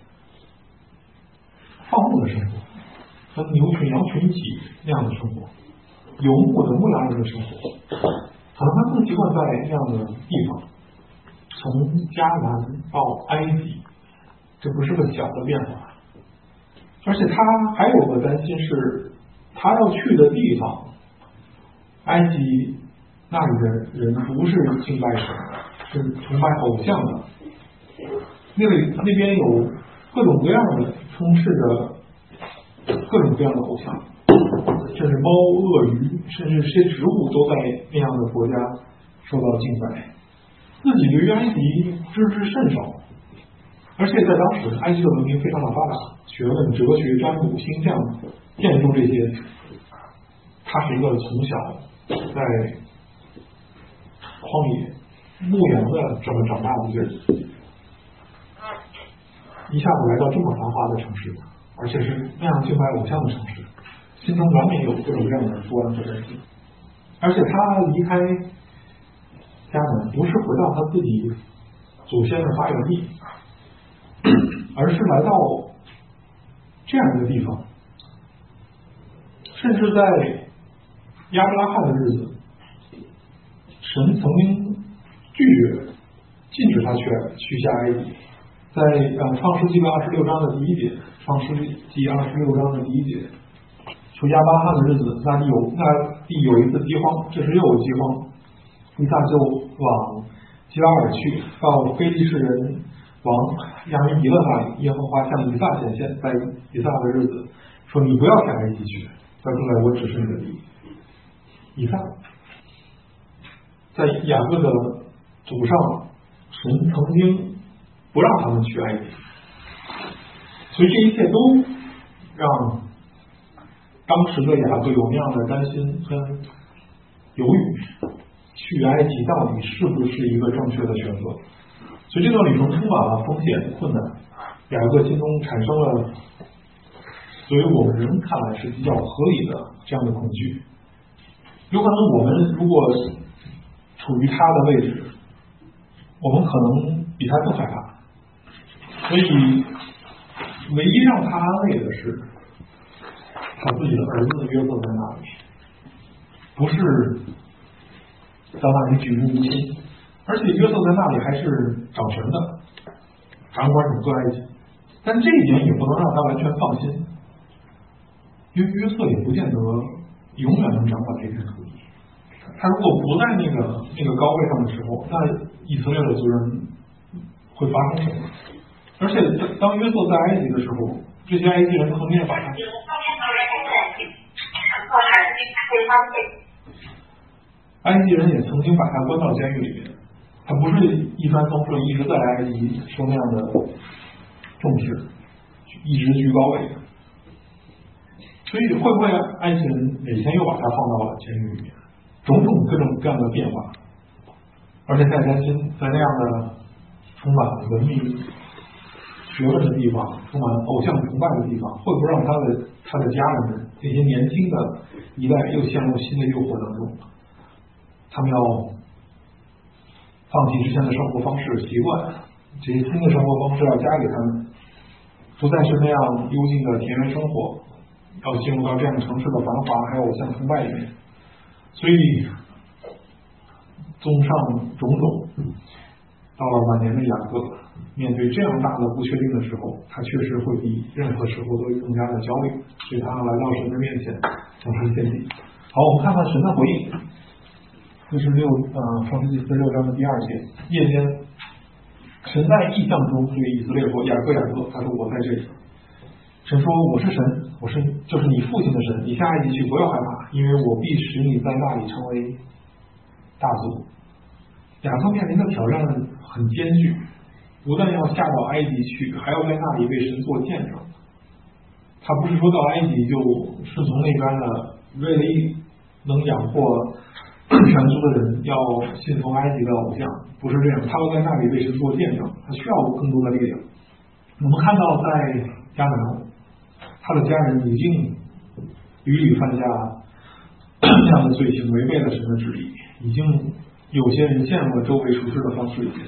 放牧的生活，和牛群羊群一起那样的生活，游牧的牧羊人的生活，可能他更习惯在那样的地方。从迦南到埃及，这不是个小的变化，而且他还有个担心是，他要去的地方，埃及那里的人不是敬拜神，是崇拜偶像的。那里那边有各种各样的充斥着各种各样的偶像，甚至猫、鳄鱼，甚至这些植物都在那样的国家受到敬拜。自己对于埃及知之甚少，而且在当时埃及的文明非常的发达，学问、哲学、占卜、星象、建筑这些，他是一个从小在荒野牧羊的这么长大的一个人，一下子来到这么繁华的城市，而且是那样敬拜偶像的城市，心中难免有各种各样的不安和担心。而且他离开家门不是回到他自己祖先的发源地，而是来到这样一个地方，甚至在亚伯拉罕的日子，神曾经拒绝禁止他去去下埃及。在呃创世纪的二十六章的第一节，创世纪二十六章的第一节说亚伯拉罕的日子，那地有那地有一次饥荒，这时又有饥荒，以撒就往基拉尔去，到非利士人王亚米比勒那里，耶和华向以撒显现，在以撒的日子说，你不要下埃及去，要住在我指示你的地。以撒在雅各的祖上，神曾经不让他们去埃及，所以这一切都让当时的雅各有那样的担心跟犹豫，去埃及到底是不是一个正确的选择。所以这段旅程充满了风险困难，雅各心中产生了作为我们人看来是比较合理的这样的恐惧。有可能我们如果处于他的位置，我们可能比他更害怕。所以唯一让他安慰的是他自己的儿子约瑟在那里，不是在那里举目无亲，而且约瑟在那里还是掌权的，掌管整个埃及。但这一点也不能让他完全放心，因为约瑟也不见得永远能掌管这片土地。他如果不在那个那个高位上的时候，那以色列的族人会发生什么？而且当约瑟在埃及的时候，这些埃及人曾经把他埃及人也曾经把他关到监狱里面，他不是一帆风顺一直在埃及受那样的重视，一直居高位的。所以会不会埃及人哪天又把他放到了监狱里面？种种各种各样的变化，而且在担心在那样的充满文明学问的地方，充满偶像崇拜的地方，会不会让他的他的家人们这些年轻的一代又陷入新的诱惑当中？他们要放弃之前的生活方式习惯，这些新的生活方式要加给他们，不再是那样幽静的田园生活，要进入到这样城市的繁华还有偶像崇拜里面。所以综上种种，到了晚年的雅各面对这样大的不确定的时候，他确实会比任何时候都更加的焦虑，所以他来到神的面前向神献祭。 好，我们看看神的回应。这是六呃创世纪四十六章的第二节，夜间，神在异象中对以色列说：“雅各，雅各，他说我在这里。”神说：“我是神，我是就是你父亲的神。你下埃及去，不要害怕，因为我必使你在那里成为大族。”雅各面临的挑战很艰巨，不但要下到埃及去，还要在那里为神做见证。他不是说到埃及就顺从那边的，为了一能养活全族的人要信从埃及的偶像，不是这样。他要在那里为神做见证，他需要更多的力量。我们看到在迦南，他的家人已经屡屡犯下这样的罪行，违背了神的旨意，已经有些人陷入了周围处事的方式里面。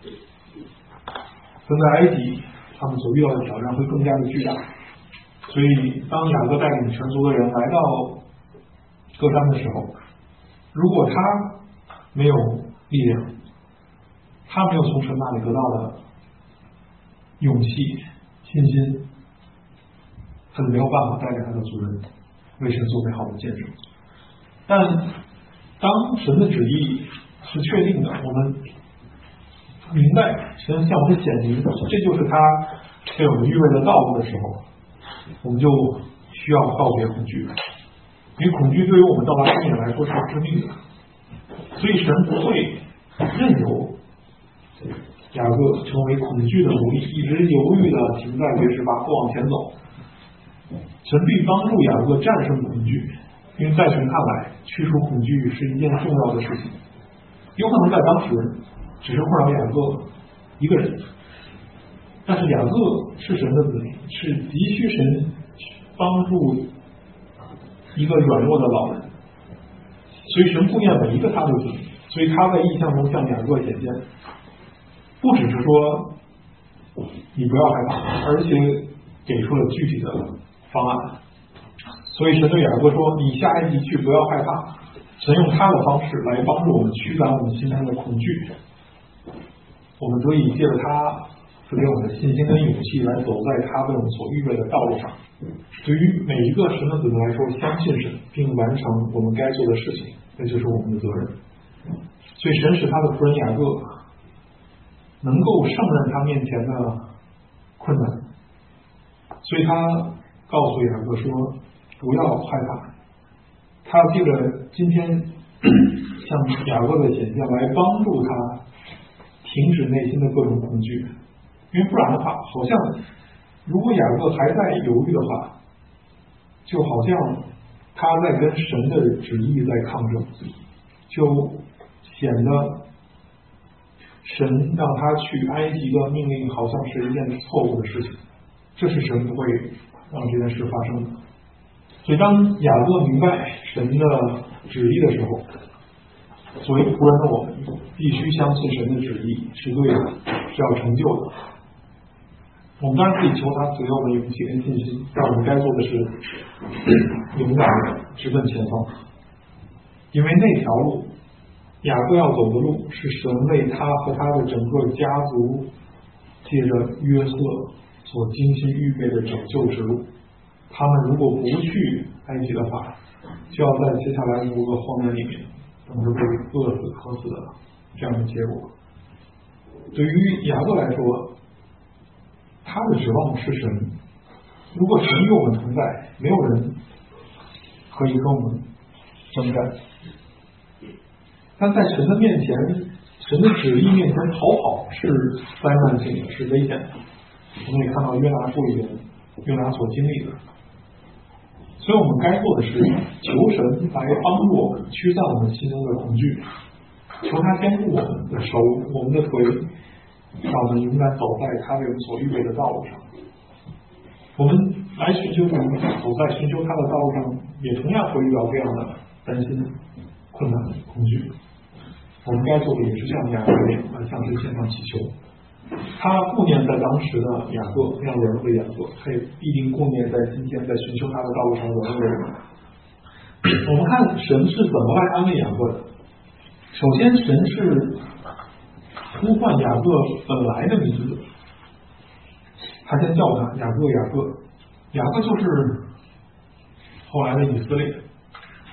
但在埃及，他们所遇到的挑战会更加的巨大。所以，当雅各带领全族的人来到歌山的时候，如果他没有力量，他没有从神那里得到的勇气、信心，他就没有办法带领他的族人为神做美好的见证。但当神的旨意是确定的，我们明白神向我们显明，这就是他给我们预备的道路的时候，我们就需要告别恐惧，因为恐惧对于我们到达终点来说是致命的。所以神不会任由雅各成为恐惧的奴隶，一直犹豫的停在绝世吧，不往前走。神必帮助雅各战胜恐惧，因为在神看来，去除恐惧是一件重要的事情。有可能在当时只是困扰雅各一个人，但是雅各是神的子民，是急需神帮助一个软弱的老人，所以神顾念每一个他的子民，所以他在异象中向雅各显现，不只是说你不要害怕，而且给出了具体的方案。所以神对雅各说：“你下埃及去，不要害怕。”神用他的方式来帮助我们驱赶我们心中的恐惧，我们得以借着他赐给我们的信心跟勇气，来走在他为我们所预备的道路上。对于每一个神的子民来说，相信神并完成我们该做的事情，那就是我们的责任。所以神使他的仆人雅各能够胜任他面前的困难，所以他告诉雅各说：“不要害怕。”他借着今天向雅各的显现来帮助他停止内心的各种恐惧，因为不然的话，好像如果雅各还在犹豫的话，就好像他在跟神的旨意在抗争，就显得神让他去埃及的命令好像是一件错误的事情，这是神不会让这件事发生的。所以当雅各明白神的旨意的时候，作为仆人的我们必须相信神的旨意是对的，是要成就的。我们当然可以求他赐给我们勇气跟信心，让我们该做的是勇敢的直奔前方，因为那条路雅各要走的路是神为他和他的整个家族借着约瑟所精心预备的拯救之路。他们如果不去埃及的话，就要在接下来五个荒年里面等着被饿死渴死的这样的结果。对于雅各来说，他的指望是神，如果神与我们同在，没有人可以跟我们征战。但在神的面前，神的旨意面前逃跑是灾难性的，是危险的。我们也看到约拿书里面约拿所经历的。所以我们该做的是求神来帮助我们驱散我们心中的恐惧，求他坚固我们的手我们的腿，让我们勇敢走在他为我们所预备的道路上。我们来寻求主，走在寻求他的道路上，也同样会遇到这样的担心、困难、恐惧。我们该做的也是像雅各一样来向神献上祈求。他顾念在当时的雅各那样软弱的雅各，他也必定顾念在今天在寻求他的道路上软弱的人。我们看神是怎么来安慰雅各的。首先，神是呼唤雅各本来的名字，他先叫他雅各，雅各，雅各就是后来的以色列。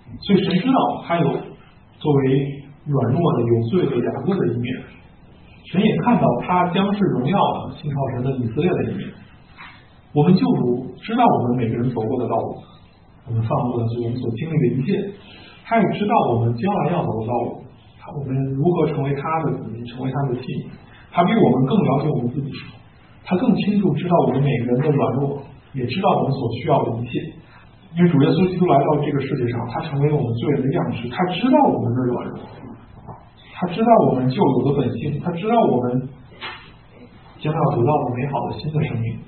所以神知道他有作为软弱的有罪的雅各的一面，神也看到他将是荣耀的信靠神的以色列的一面。我们救主知道我们每个人走过的道路，我们放过的是我们所经历的一切，他也知道我们将来要走的道路，我们如何成为他的子民，成为他的信。他比我们更了解我们自己，他更清楚知道我们每个人的软弱，也知道我们所需要的一切。因为主耶稣基督来到这个世界上，他成为我们罪人的样式，他知道我们的软弱，他知道我们旧有的本性，他知道我们将要得到的美好的新的生命。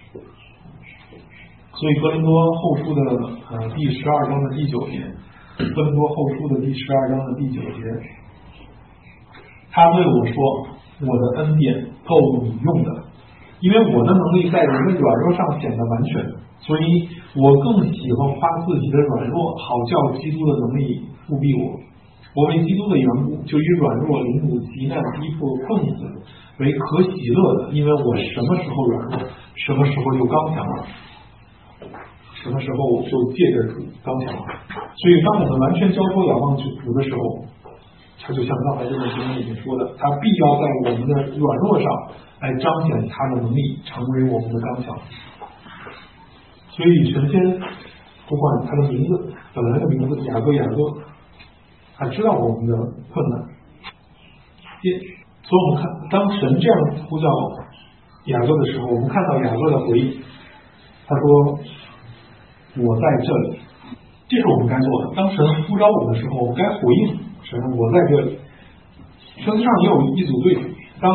所以哥林多后书的呃第十二章的第九节，哥林多后书的第十二章的第九节，他对我说：“我的恩典够你用的，因为我的能力在人的软弱上显得完全，所以我更喜欢花自己的软弱，好叫基督的能力复庇我。我为基督的缘故，就以软弱、凌辱、极难、逼迫、困死为可喜乐的，因为我什么时候软弱，什么时候就刚强了。”什么时候就借着主刚强了。所以当我们完全交托仰望主的时候，他就像刚才这个经文里面说的，他必要在我们的软弱上来彰显他的能力，成为我们的刚强。所以神仙不管他的名字，本来的名字雅各雅各，他知道我们的困难。所以我们看，当神这样呼叫雅各的时候，我们看到雅各的回应，他说：“我在这里。”这是我们该做的。当神呼召我们的时候，我们该回应神：“我在这里。”圣经上也有一组对比，当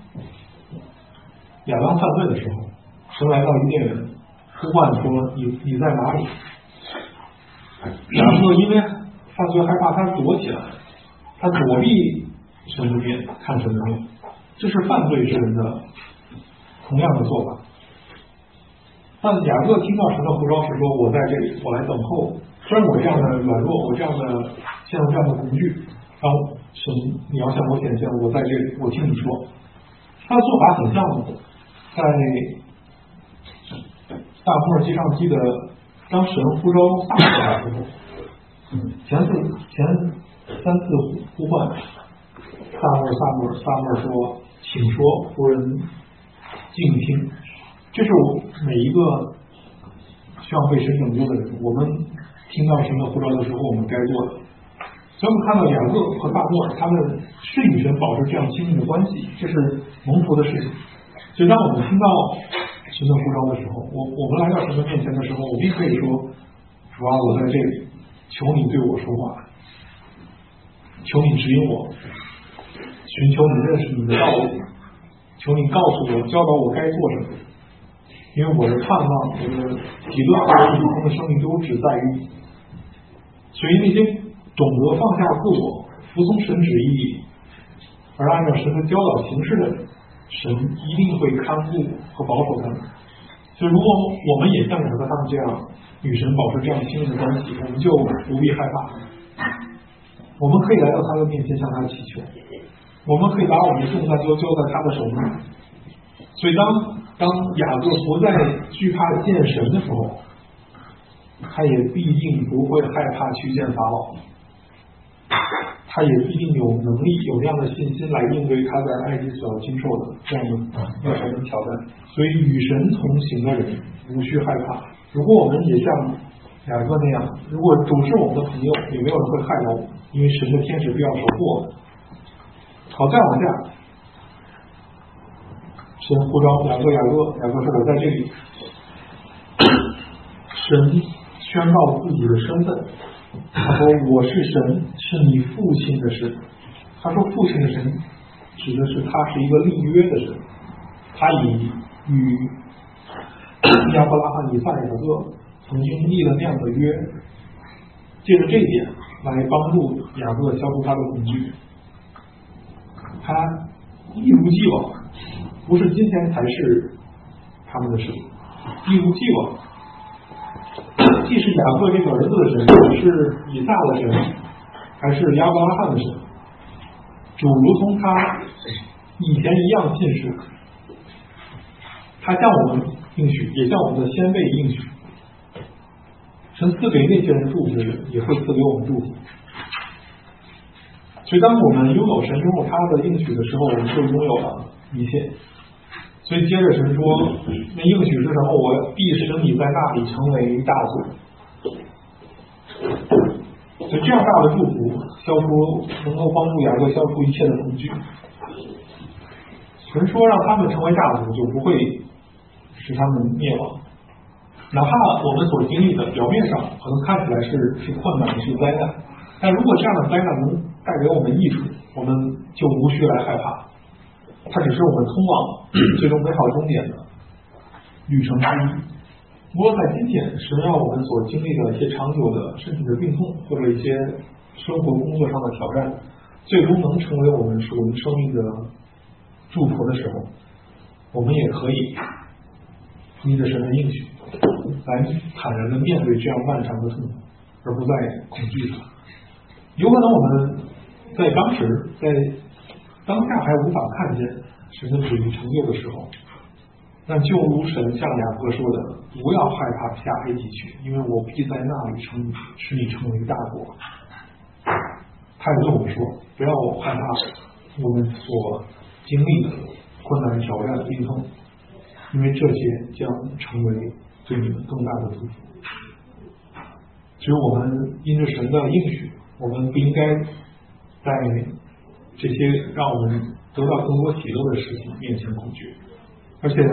亚当犯罪的时候，神来到伊甸园，呼唤说：“你你在哪里？”雅各因为犯罪害怕，他躲起来，他躲避神的面，看神的面。这是犯罪之人的同样的做法。但雅各听到神的呼召是说：“我在这里，我来等候。”虽然我这样的软弱，我这样的陷入这样的恐惧，然后神你要向我显现，我在这里，我听你说。他的做法很像在大摩尔记上记得，当神呼召撒母耳的时候，前四前三次呼唤撒母耳撒母耳撒母耳说：“请说，夫人静听。”这是每一个需要被神拯救的人，我们听到神的呼召的时候，我们该做的。所以我们看到雅各和撒母耳，他们是与神保持这样亲密的关系，这是蒙福的事情。所以当我们听到神的呼召的时候，我我们来到神的面前的时候，我们也可以说：“主啊，我在这里，求你对我说话，求你指引我，寻求你认识你的道路，求你告诉我，教导我该做什么。因为我的盼望，我的喜乐和永恒的生命都只在于你。”所以那些懂得放下自我、服从神旨意，而按照神的教导行事的人，神一定会看顾和保守他们。所以如果我们也像雅各他们这样与神保持这样亲密的关系，我们就不必害怕。我们可以来到他的面前向他祈求，我们可以把我们的重担都交在他的手中。所以当当雅各不再惧怕见神的时候，他也必定不会害怕去见法老，他也必定有能力有这样的信心来应对他在埃及所要经受的这样的要神的挑战。所以与神同行的人无需害怕。如果我们也像雅各那样，如果主是我们的朋友，也没有人会害到我们，因为神的天使必要守护我们。好，再往下，神呼召雅各，雅各，雅各说：“我在这里。”神宣告自己的身份，他说：“我是神，是你父亲的神。”他说父亲的神指的是他是一个立约的神，他以与亚伯拉罕、以撒、雅各曾经立了那样的约，借着这一点来帮助雅各消除他的恐惧。他一如既往，不是今天才是他们的事，一如既往，既是雅各这个儿子的神，也是以撒的神，还是亚伯拉罕的神，主如同他以前一样信实，他向我们应许，也向我们的先辈应许。 神赐给那些人祝福的人，也会赐给我们祝福。所以当我们拥有神拥有他的应许的时候，我们就拥有了一切。所以接着神说，那应许是什么？我必使你在那里成为大族。所以这样大的祝福消除能够帮助雅各消除一切的恐惧。神说让他们成为大族，就不会使他们灭亡。哪怕我们所经历的表面上可能看起来是是困难是灾难，但如果这样的灾难能带给我们益处，我们就无需来害怕。它只是我们通往最终美好终点的旅程之一。不过在今天，神让我们所经历的一些长久的身体的病痛，或者一些生活工作上的挑战，最终能成为我们属灵生命的祝福的时候，我们也可以依着神的应许来坦然的面对这样漫长的痛苦，而不再恐惧它。有可能我们在当时在当下还无法看见神的旨意成就的时候，但就如神向雅各说的，不要害怕下埃及去，因为我必在那里成使你成为大国。他也对我们说，不要害怕我们所经历的困难挑战病痛，因为这些将成为对你们更大的祝福。只有我们因着神的应许，我们不应该在这些让我们得到更多喜乐的事情面前恐惧。而且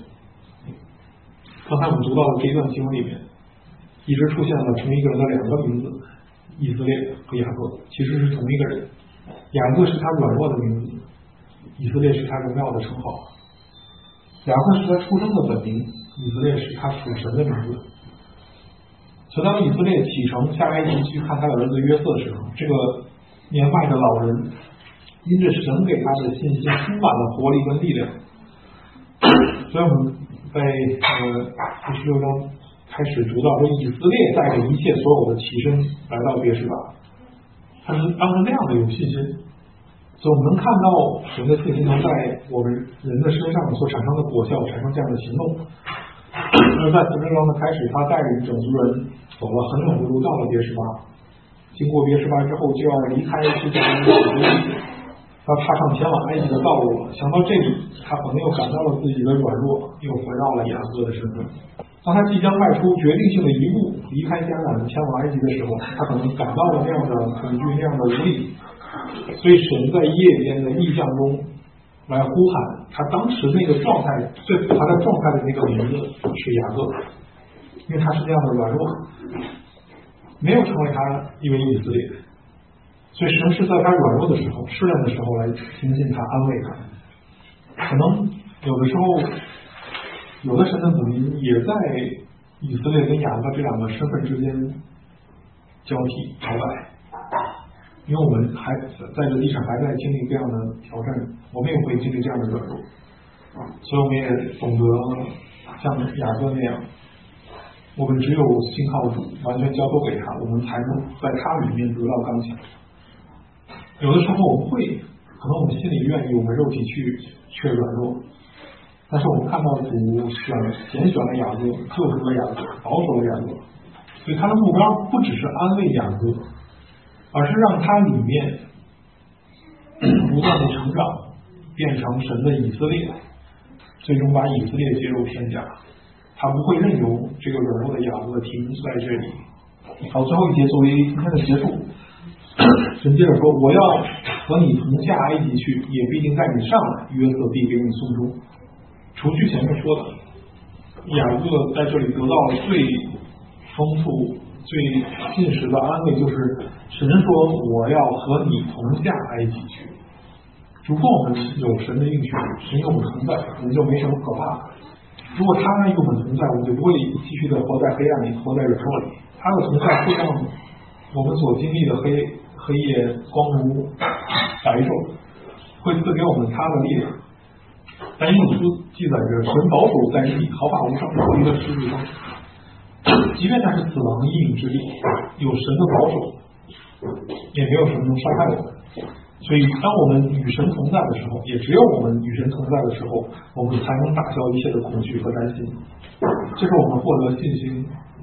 刚才我们读到的这一段经文里面，一直出现了同一个人的两个名字，以色列和雅各，其实是同一个人。雅各是他软弱的名字，以色列是他荣耀的称号。雅各是他出生的本名，以色列是他属神的名字。所以当以色列启程下埃及去看他的儿子约瑟的时候，这个年迈的老人因着神给他的信心充满了活力跟力量。所以我们在呃第十六章开始读到说，以色列带着一切所有的起身来到别是巴，他是当时那样的有信心。所以我们能看到神的信心能在我们人的身上所产生的果效，产生这样的行动。而在十六章的开始，他带领整族人走了很远的路，到了别是巴。经过别是巴之后，就要离开之前的土地，他踏上前往埃及的道路了。想到这里，他可能又感到了自己的软弱，又回到了雅各的身份。当他即将迈出决定性的一步，离开迦南前往埃及的时候，他可能感到了那样的恐惧，那样的无力。所以神在夜间的异象中来呼喊他当时那个状态，最符合他状态的那个名字是雅各，因为他是这样的软弱，没有成为他一位以色列。所以神是在他软弱的时候、试炼的时候来亲近他、安慰他。可能有的时候，有的神的子民也在以色列跟雅各这两个身份之间交替摇摆，因为我们还在这地上还在经历这样的挑战，我们也会经历这样的软弱，所以我们也懂得像雅各那样，我们只有信靠主，完全交托给他，我们才能在他里面得到刚强。有的时候我们会，可能我们心里愿意，我们肉体去却软弱，但是我们看到主选拣选了雅各，救赎了雅各，保守了雅各，所以他的目标不只是安慰雅各，而是让他里面不断的成长，变成神的以色列，最终把以色列接入天家。他不会任由这个软弱的雅各停在这里。好，最后一节作为今天的结束，神接着说，我要和你同下埃及去，也必定带你上来，约瑟必给你送终。除去前面说的，雅各在这里得到了最丰富最信实的安慰，就是神说我要和你同下埃及去。如果我们有神的应许，神与我们同在，我们就没什么可怕的。如果他与我们同在，我们就不会继续的活在黑暗里，活在软弱里。他的同在会让我们所经历的黑黑夜光如白昼，会赐给我们他的力量。但以理书记载着神保守在地，毫发无伤，有一个十字峰，即便那是死亡的阴影之地，有神的保守，也没有什么能伤害我们。所以当我们与神同在的时候，也只有我们与神同在的时候，我们才能打消一切的恐惧和担心。这是我们获得信心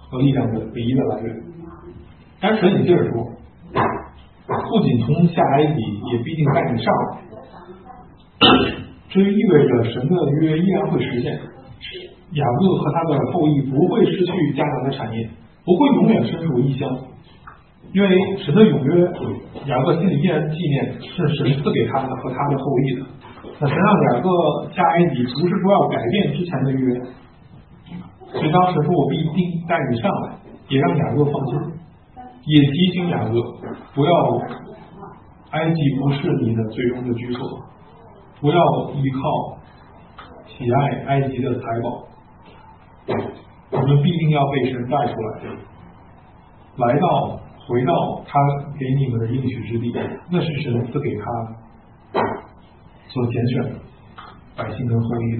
和力量的唯一的来源。但神也接着说，不仅从下埃及，也必定带你上来。这就意味着神的约依然会实现，雅各和他的后裔不会失去迦南的产业，不会永远身处异乡，因为神的永约，雅各心里依然纪念是神赐给他的和他的后裔的。那神让雅各下埃及，不是说要改变之前的约，所以当时说我必定带你上来，也让雅各放心，也提醒雅各不要埃及不是你的最终的居所，不要依靠喜爱埃及的财宝，我们必定要被神带出来，来到回到他给你们的应许之地，那是神赐给他所拣选的百姓跟后裔的。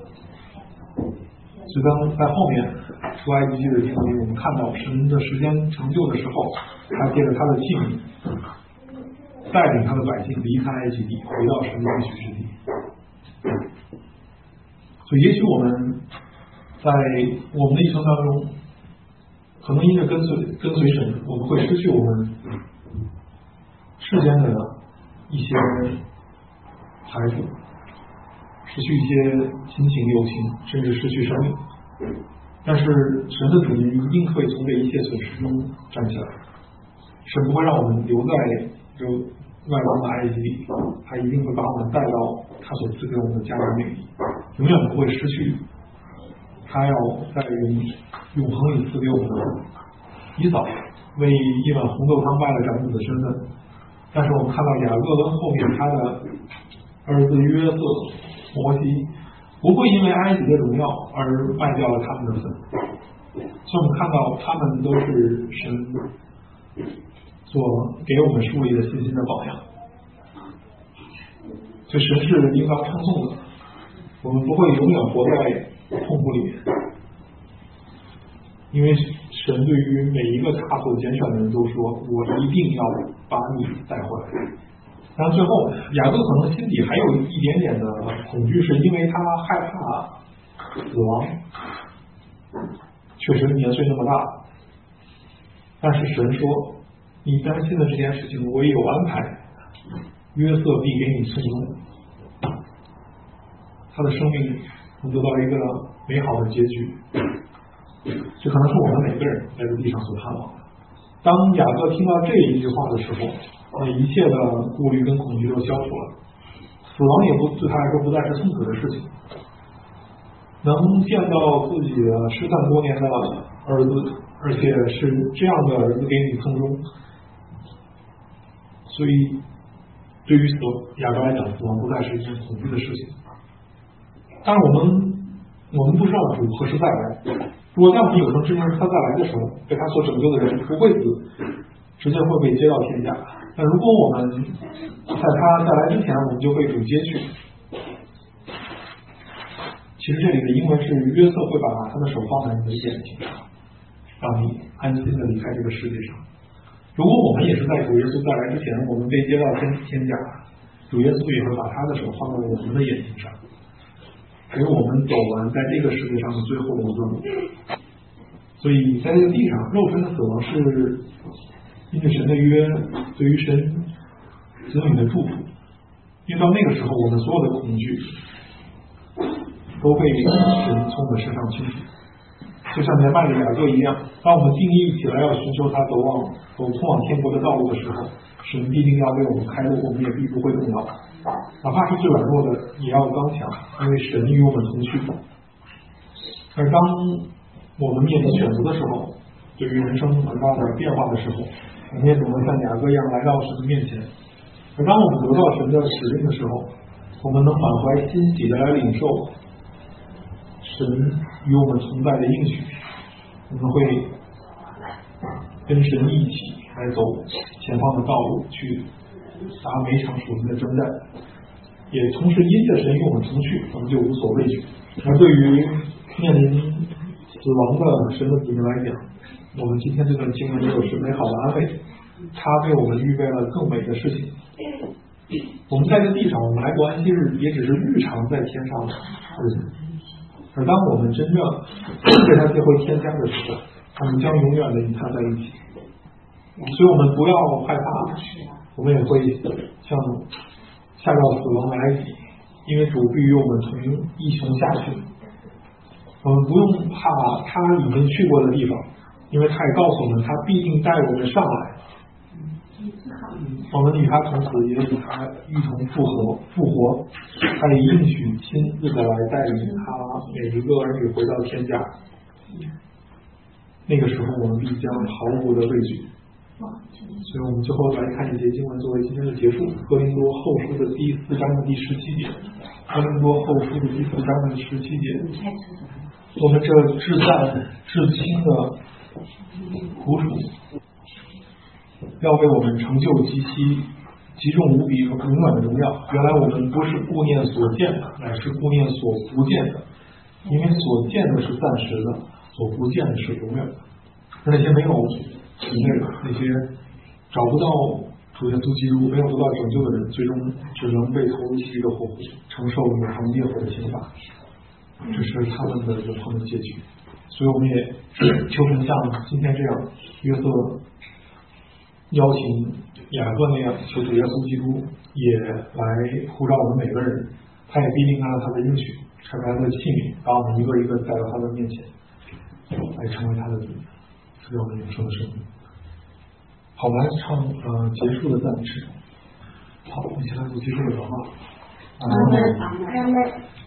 所以当在后面出埃及记的经文里，我们看到神的时间成就的时候，他借着他的器皿带领他的百姓离开埃及地，回到神的应许之地。所以也许我们在我们的一生当中，可能因为跟随跟随神，我们会失去我们世间的一些财富，失去一些亲情友情，甚至失去生命。但是神的主意一定会从这一切损失中站起来，神不会让我们留在这外邦的埃及里，他一定会把我们带到他所赐给我们的家园里，永远不会失去他要在永永恒里赐给我们的以扫为一碗红豆汤卖了长子的身份。但是我们看到雅各跟后面他的儿子约瑟、摩西不会因为埃及的荣耀而卖掉了他们的份，所以我们看到他们都是神所给我们树立的信心的榜样。所以神是应当称颂的，我们不会永远活在痛苦里面，因为神对于每一个他所拣选的人都说，我一定要把你带回来。然后最后雅各可能心底还有一点点的恐惧，是因为他害怕死亡，确实年岁那么大，但是神说你担心的这件事情我也有安排，约瑟必给你从中，他的生命能得到一个美好的结局。这可能是我们每个人在这地上所盼望的。当雅各听到这一句话的时候，一切的顾虑跟恐惧都消除了，死亡也不对他来说不再是痛苦的事情，能见到自己的失散多年的儿子，而且是这样的儿子给你从中，所以对于死雅各来讲，死亡不再是一件恐惧的事情。当然我们我们不知道主何时再来，如果在我们有生之年他再来的时候，被他所拯救的人不会死，直接会被接到天家。但如果我们在他再来之前，我们就被主接去。其实这里的英文是约瑟会把他的手放在你的眼睛上，让你安心的离开这个世界上。如果我们也是在主耶稣再来之前，我们被接到天天家，主耶稣也会把他的手放在我们的眼睛上，给我们走完在这个世界上的最后的一段路。所以在这个地上，肉身的死亡是因为神的约，对于神子女的祝福。因为到那个时候，我们所有的恐惧都被神从我们身上清除，就像年迈的雅各一样。当我们定义起来要寻求他走往走通往天国的道路的时候，神必定要为我们开路，我们也必不会动摇。哪怕是最软弱的，也要刚强，因为神与我们同去。而当我们面临选择的时候，对于人生很大的变化的时候，我们也只能像雅各一样来到神的面前。而当我们得到神的使命的时候，我们能满怀欣喜的来领受神与我们同在的应许，我们会跟神一起来走前方的道路，去打每场属灵的征战，也同时因着神与我们同去，我们就无所畏惧。而对于面临死亡的神的子民来讲，我们今天这段经文也有是美好的安慰，他为我们预备了更美的事情。我们在这地上，我们来过安息日也只是日常在天上的日子，而当我们真正被他接回天家的时候， 我们将永远的与他在一起。所以我们不要害怕，我们也会像下到死亡来袭，因为主必与我们同一同下去。我们不用怕他已经去过的地方，因为他也告诉我们，他必定带我们上来。我们与他同死，也与他一同复活。复活，他也应许亲自的来带领他每一个儿女回到天家。那个时候，我们必将毫无的畏惧。所以我们最后来看一节经文作为今天的结束，哥林多后书的第四章的第十七节。哥林多后书的第四章的十七节，我们这至善至轻的苦楚，要为我们成就极其极重无比永远的荣耀。原来我们不是顾念所见的，乃是顾念所不见的，因为所见的是暂时的，所不见的是永远的。而那些没有体会的，那些找不到主耶稣基督、没有得到拯救的人，最终只能被投入其的火湖，承受永恒烈火的刑罚。这是他们的永恒的结局。所以我们也求神像今天这样，约瑟邀请雅各那样，求主耶稣基督也来呼召我们每个人，他也必定按照他的应许，成为他的器皿，把我们一个一个带到他的面前，来成为他的子民，是我们永生的生命。好，来唱呃结束的赞美诗。好，我们先来读结束的祷告。 阿门。阿门。